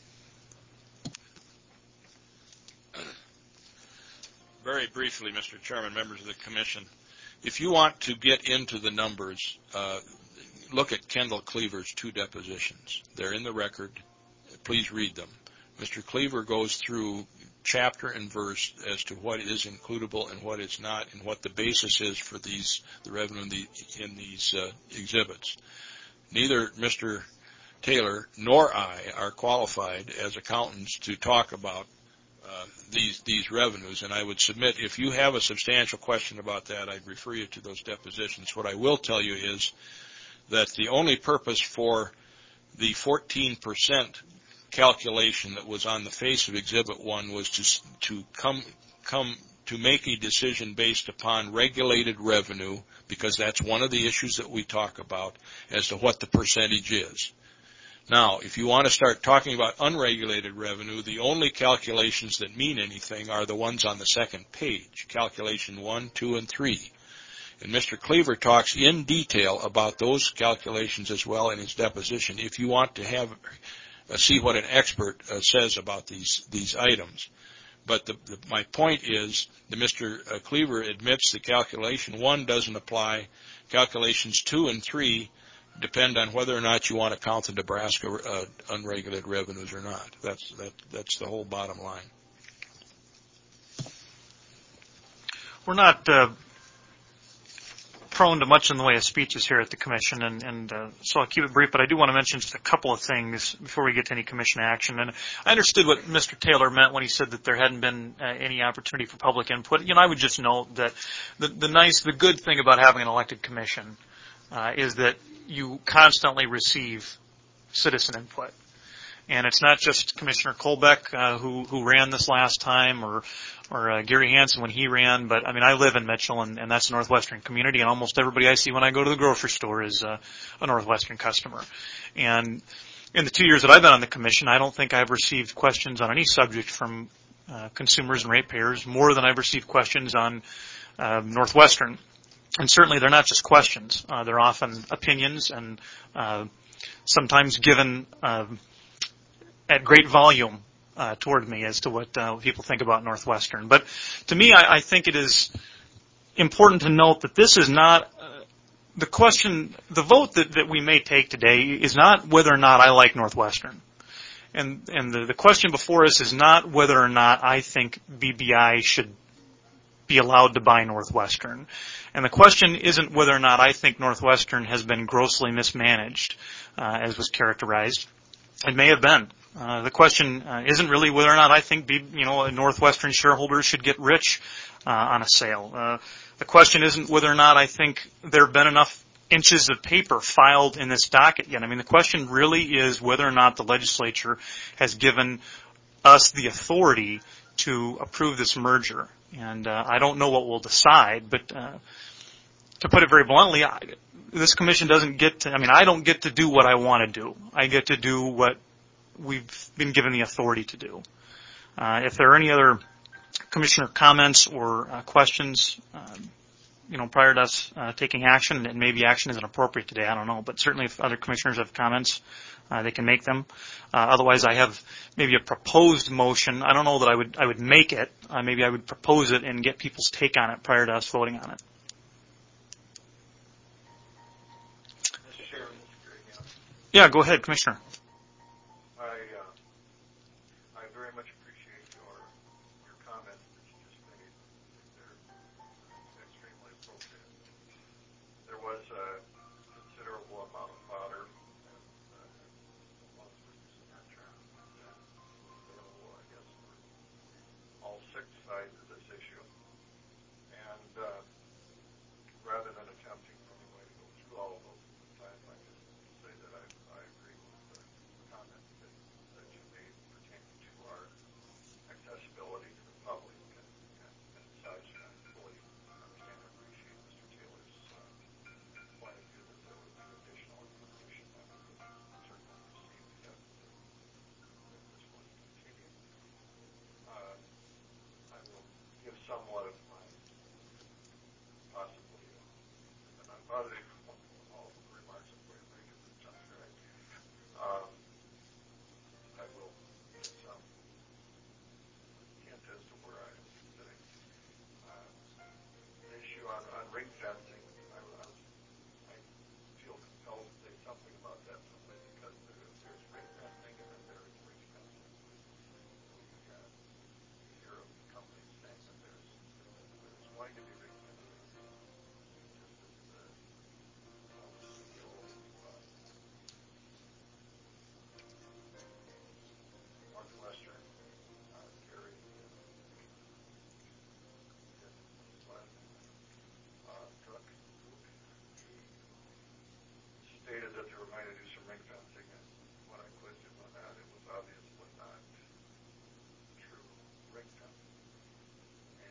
Very briefly, Mr. Chairman, members of the Commission, if you want to get into the numbers, look at Kendall Cleaver's 2 depositions. They're in the record. Please read them. Mr. Cleaver goes through chapter and verse as to what is includable and what is not, and what the basis is for the revenue in these exhibits. Neither Mr. Taylor nor I are qualified as accountants to talk about these revenues, and I would submit if you have a substantial question about that, I'd refer you to those depositions. What I will tell you is that the only purpose for the 14% calculation that was on the face of Exhibit 1 was to come make a decision based upon regulated revenue, because that's one of the issues that we talk about as to what the percentage is. Now, if you want to start talking about unregulated revenue, the only calculations that mean anything are the ones on the second page, calculation 1, 2, and 3. And Mr. Cleaver talks in detail about those calculations as well in his deposition, if you want to have see what an expert says about these items. But my point is that Mr. Cleaver admits that calculation 1 doesn't apply. Calculations 2 and 3 depend on whether or not you want to count the Nebraska unregulated revenues or not. That's the whole bottom line. We're not prone to much in the way of speeches here at the commission, and so I'll keep it brief, but I do want to mention just a couple of things before we get to any commission action. And I understood what Mr. Taylor meant when he said that there hadn't been any opportunity for public input. I would just note that the good thing about having an elected commission is that you constantly receive citizen input. And it's not just Commissioner Colbeck who ran this last time, or Gary Hansen when he ran, but I live in Mitchell, and that's a Northwestern community, and almost everybody I see when I go to the grocery store is a Northwestern customer. And in the 2 years that I've been on the commission, I don't think I've received questions on any subject from consumers and ratepayers more than I've received questions on Northwestern. And certainly they're not just questions. They're often opinions, and sometimes given at great volume toward me as to what people think about Northwestern. But to me, I think it is important to note that this is not the question. The vote that we may take today is not whether or not I like Northwestern. And the question before us is not whether or not I think BBI should be allowed to buy Northwestern. And the question isn't whether or not I think Northwestern has been grossly mismanaged, as was characterized. It may have been. The question isn't really whether or not I think Northwestern shareholders should get rich on a sale. The question isn't whether or not I think there have been enough inches of paper filed in this docket yet. The question really is whether or not the legislature has given us the authority to approve this merger. And I don't know what we'll decide, but to put it very bluntly, this commission doesn't get to, I don't get to do what I want to do. I get to do what we've been given the authority to do. If there are any other commissioner comments or questions, prior to us taking action, and maybe action isn't appropriate today, I don't know, but certainly if other commissioners have comments, they can make them. Otherwise, I have maybe a proposed motion. I don't know that I would make it. Maybe I would propose it and get people's take on it prior to us voting on it. Mr. Chairman, Mr. Greg. Yeah, go ahead, Commissioner. I very much appreciate your comments that you just made. They're extremely appropriate. There was a considerable amount of fodder and most in that term available, I guess, for all six sides of this issue. And rather than attempting in any way to go through all of those at the time, I just say that I agree with the comments that you made pertaining to our accessibility to the public and such. And I fully understand and appreciate Mr. Taylor's point of view that there would be additional information that we would certainly receive if this was continued. I will give somewhat of my possibly unbothered all the remarks of what I think is sounds right. I will give some hint as to where I am sitting. The issue on ring fencing, I feel compelled to say something about that simply because there's ring fencing and then there is ring fencing. We hear of companies saying that there's going to be ring fencing. Just as the CEO of Northwestern, Gary Cook, stated that they were going to do some ring fencing, and when I quizzed him on that, it was obviously not true ring fencing.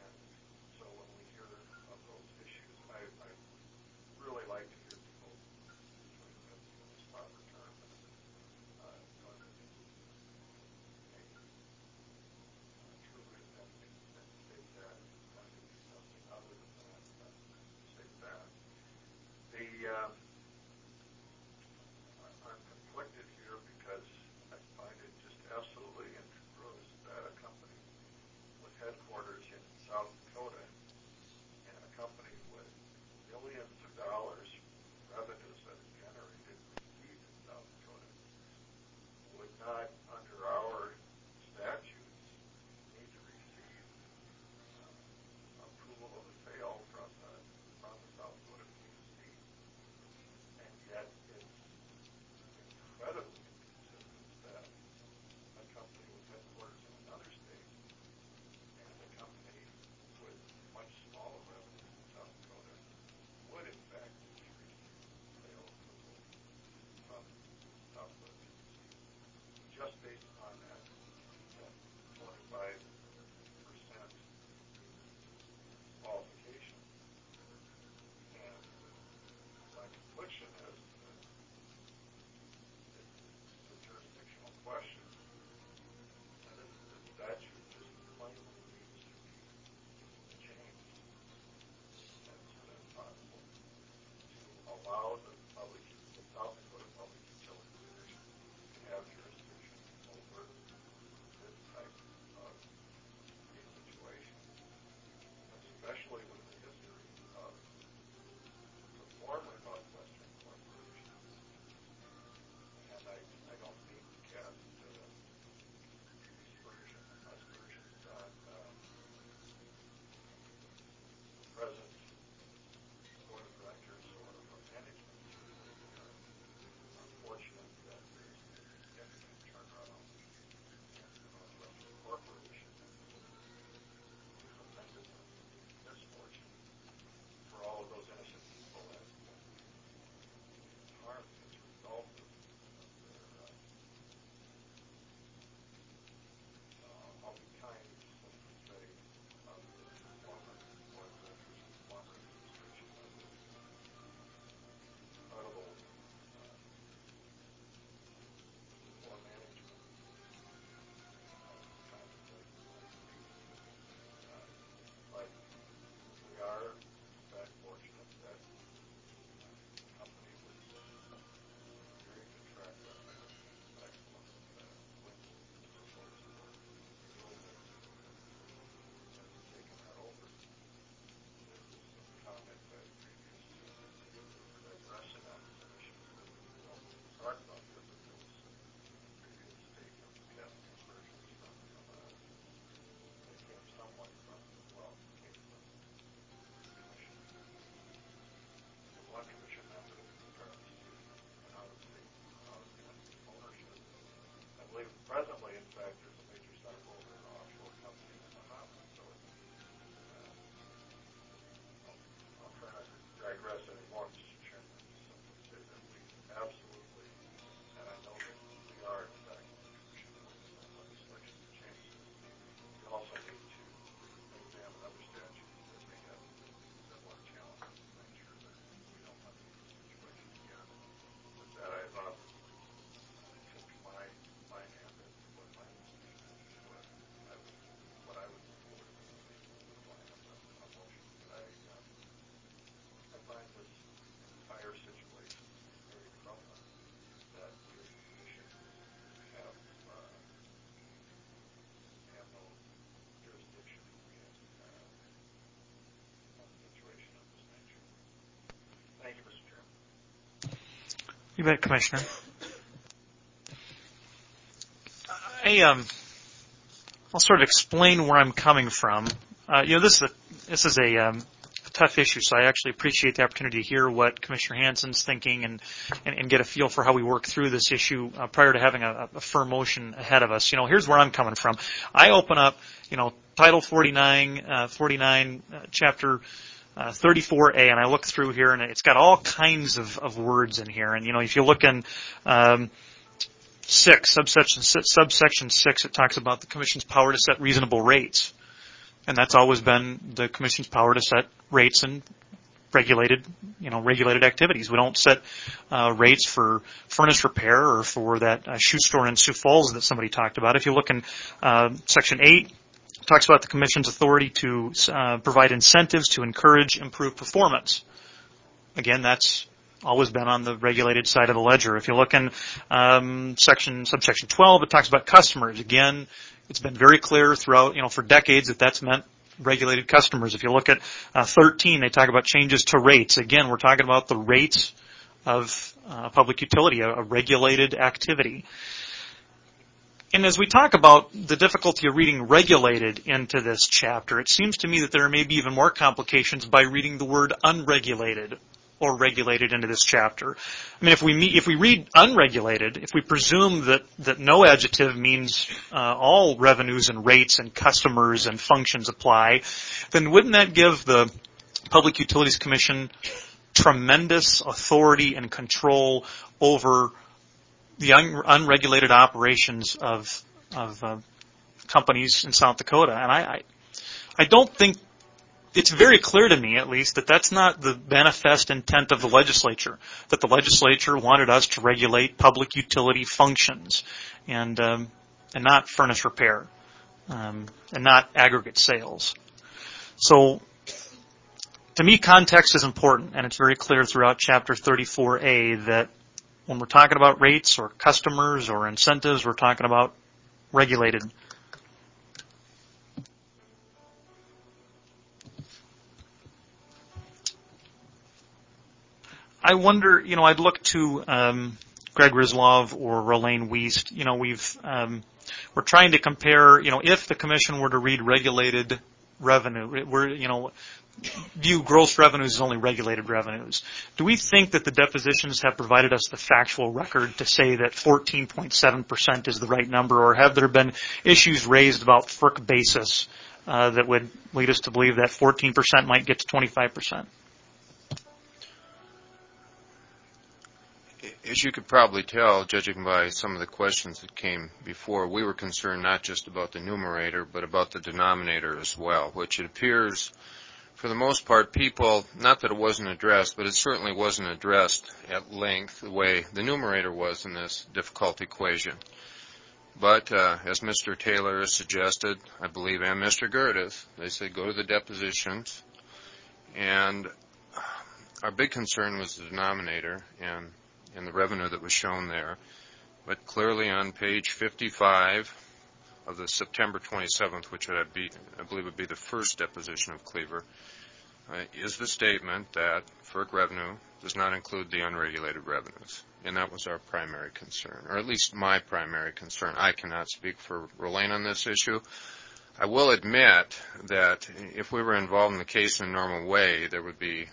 qualification. And my confliction is that it's a jurisdictional question, and this statute just plainly needs to be changed as soon as possible to allow the South Dakota Public Utility Commission to have jurisdiction over this type of situation, especially with the history of the former Northwestern Corporation. And I don't mean to cast aspersions on the present board of directors or management. Certainly, we are fortunate that there's a significant turnaround in the Northwestern Corporation, and tremendous misfortune for all of those innocent people that have been harmed as a result of their, I'll be kind to simply say, of the former board of directors and former administration of this incredible poor management at the time of the freeze. But we are, in fact, fortunate that the company with a very good track record of excellent wind resource or renewables has taken that over. There was some comment by a previous digressing on some issues that we don't talk about here, but there was a previous statement of gas conversions that came somewhat from, came from one commission member with regards to an out-of-state ownership. I believe presently, in fact, there's a major stockholder in an offshore company in the Bahamas. So I'll try not to digress anymore, Mr. Chairman. Just simply say that we absolutely, and I know that we are, in fact, the commission working on legislation to change this. We also need to examine other statutes that may have similar challenges to make sure that we don't have these situations again. With that, I took my hand at what my position is, what I would move forward with before I have a motion. But I find this entire situation very troubling that we as a commission have no jurisdiction in a situation of this nature. Thank you, Mr. Chairman. You bet, Commissioner. I'll sort of explain where I'm coming from. This is a tough issue, so I actually appreciate the opportunity to hear what Commissioner Hansen's thinking and get a feel for how we work through this issue prior to having a firm motion ahead of us. Here's where I'm coming from. I open up, Title 49, Chapter 34A, and I look through here, and it's got all kinds of words in here. And, if you look in subsection 6, it talks about the Commission's power to set reasonable rates. And that's always been the Commission's power to set rates in regulated activities. We don't set rates for furnace repair or for that shoe store in Sioux Falls that somebody talked about. If you look in Section 8, it talks about the Commission's authority to provide incentives to encourage improved performance. Again, that's always been on the regulated side of the ledger. If you look in subsection 12, it talks about customers. Again, it's been very clear throughout, for decades that's meant regulated customers. If you look at 13, they talk about changes to rates. Again, we're talking about the rates of public utility, a regulated activity. And as we talk about the difficulty of reading regulated into this chapter, it seems to me that there may be even more complications by reading the word unregulated or regulated into this chapter. I mean, if we read unregulated, if we presume that no adjective means all revenues and rates and customers and functions apply, then wouldn't that give the Public Utilities Commission tremendous authority and control over the unregulated operations of companies in South Dakota. And I don't think, it's very clear to me, at least, that that's not the manifest intent of the legislature, that the legislature wanted us to regulate public utility functions and not furnace repair, and not aggregate sales. So, to me, context is important, and it's very clear throughout Chapter 34A that when we're talking about rates or customers or incentives, we're talking about regulated. I wonder, I'd look to Greg Rizlov or Rolane Wiest. We're trying to compare, if the commission were to read regulated revenue, view gross revenues as only regulated revenues. Do we think that the depositions have provided us the factual record to say that 14.7% is the right number, or have there been issues raised about FERC basis that would lead us to believe that 14% might get to 25%? As you could probably tell, judging by some of the questions that came before, we were concerned not just about the numerator, but about the denominator as well, which it appears, for the most part, people, not that it wasn't addressed, but it certainly wasn't addressed at length the way the numerator was in this difficult equation. But as Mr. Taylor has suggested, I believe, and Mr. Gerdes, they said go to the depositions, and our big concern was the denominator and the revenue that was shown there. But clearly on page 55 of the September 27th, which I believe would be the first deposition of Cleaver, is the statement that FERC revenue does not include the unregulated revenues. And that was our primary concern, or at least my primary concern. I cannot speak for Rolane on this issue. I will admit that if we were involved in the case in a normal way, there would be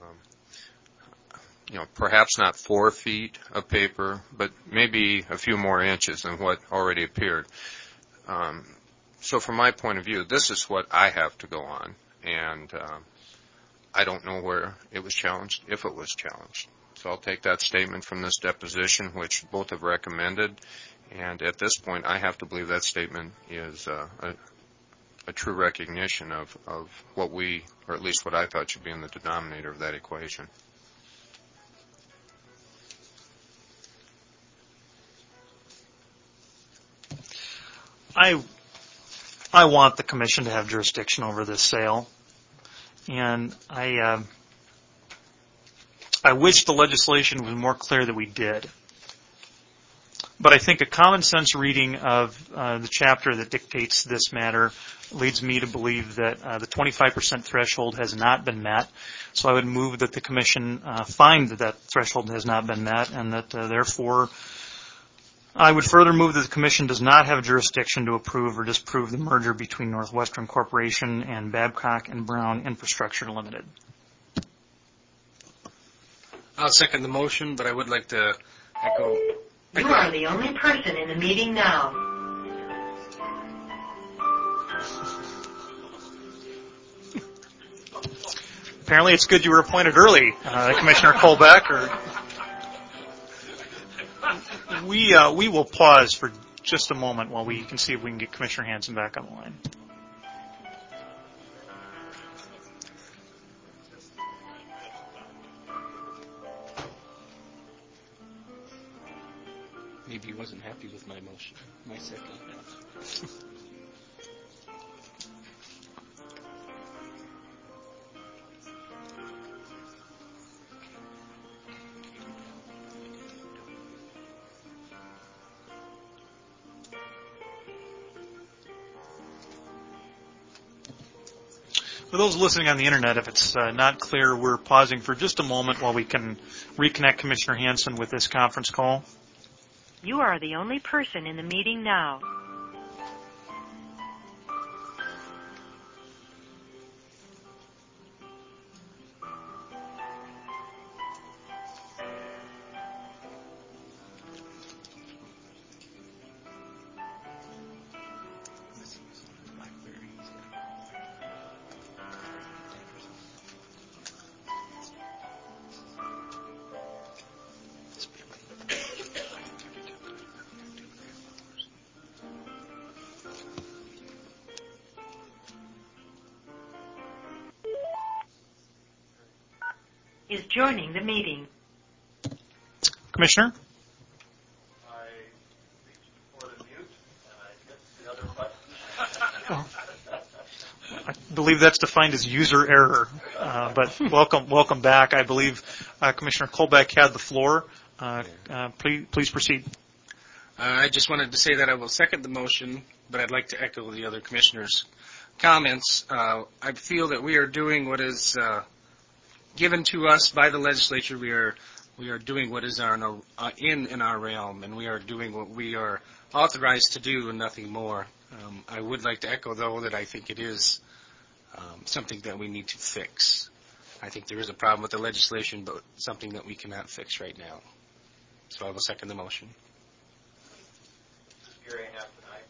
perhaps not 4 feet of paper, but maybe a few more inches than what already appeared. So from my point of view, this is what I have to go on, and I don't know where it was challenged, if it was challenged. So I'll take that statement from this deposition, which both have recommended, and at this point, I have to believe that statement is a true recognition of what we, or at least what I thought should be in the denominator of that equation. I want the commission to have jurisdiction over this sale, and I wish the legislation was more clear that we did. But I think a common sense reading of the chapter that dictates this matter leads me to believe that the 25% threshold has not been met. So I would move that the commission find that threshold has not been met, and that therefore I would further move that the commission does not have jurisdiction to approve or disapprove the merger between Northwestern Corporation and Babcock & Brown Infrastructure Limited. I'll second the motion, but I would like to echo. You are the only person in the meeting now. Apparently it's good you were appointed early, Commissioner Colbeck. We will pause for just a moment while we can see if we can get Commissioner Hanson back on the line. Maybe he wasn't happy with my motion, my second. For those listening on the internet, if it's not clear, we're pausing for just a moment while we can reconnect Commissioner Hanson with this conference call. You are the only person in the meeting now. is joining the meeting. Commissioner? I reached for the mute, and I hit the other button. I believe that's defined as user error. But welcome back. I believe Commissioner Colbeck had the floor. Please proceed. I just wanted to say that I will second the motion, but I'd like to echo the other commissioners' comments. I feel that we are doing what is given to us by the legislature. We are doing what is in our realm, and we are doing what we are authorized to do and nothing more. I would like to echo, though, that I think it is something that we need to fix. I think there is a problem with the legislation, but something that we cannot fix right now. So I will second the motion. Hearing half tonight.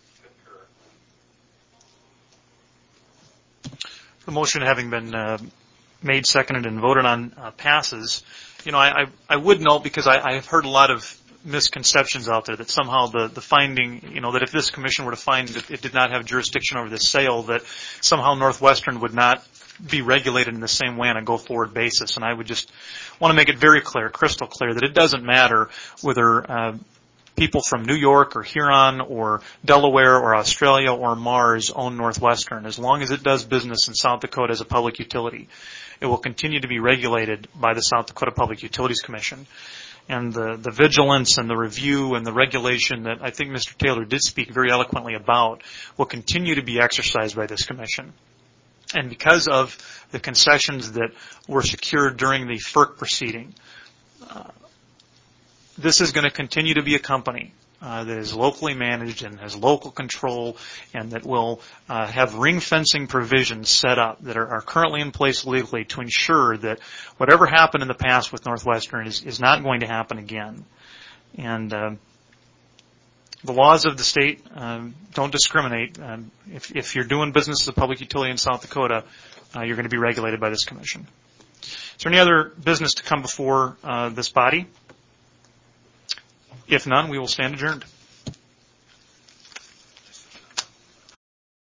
Concur. The motion having been made, seconded, and voted on passes. I would note, because I have heard a lot of misconceptions out there, that somehow the finding, that if this commission were to find that it did not have jurisdiction over this sale, that somehow Northwestern would not be regulated in the same way on a go-forward basis. And I would just want to make it very clear, crystal clear, that it doesn't matter whether people from New York or Huron or Delaware or Australia or Mars own Northwestern. As long as it does business in South Dakota as a public utility, it will continue to be regulated by the South Dakota Public Utilities Commission. And the vigilance and the review and the regulation that I think Mr. Taylor did speak very eloquently about will continue to be exercised by this commission. And because of the concessions that were secured during the FERC proceeding, this is going to continue to be a company that is locally managed and has local control, and that will have ring fencing provisions set up that are currently in place legally to ensure that whatever happened in the past with Northwestern is not going to happen again. And the laws of the state don't discriminate. If you're doing business as a public utility in South Dakota, you're going to be regulated by this commission. Is there any other business to come before this body? If none, we will stand adjourned.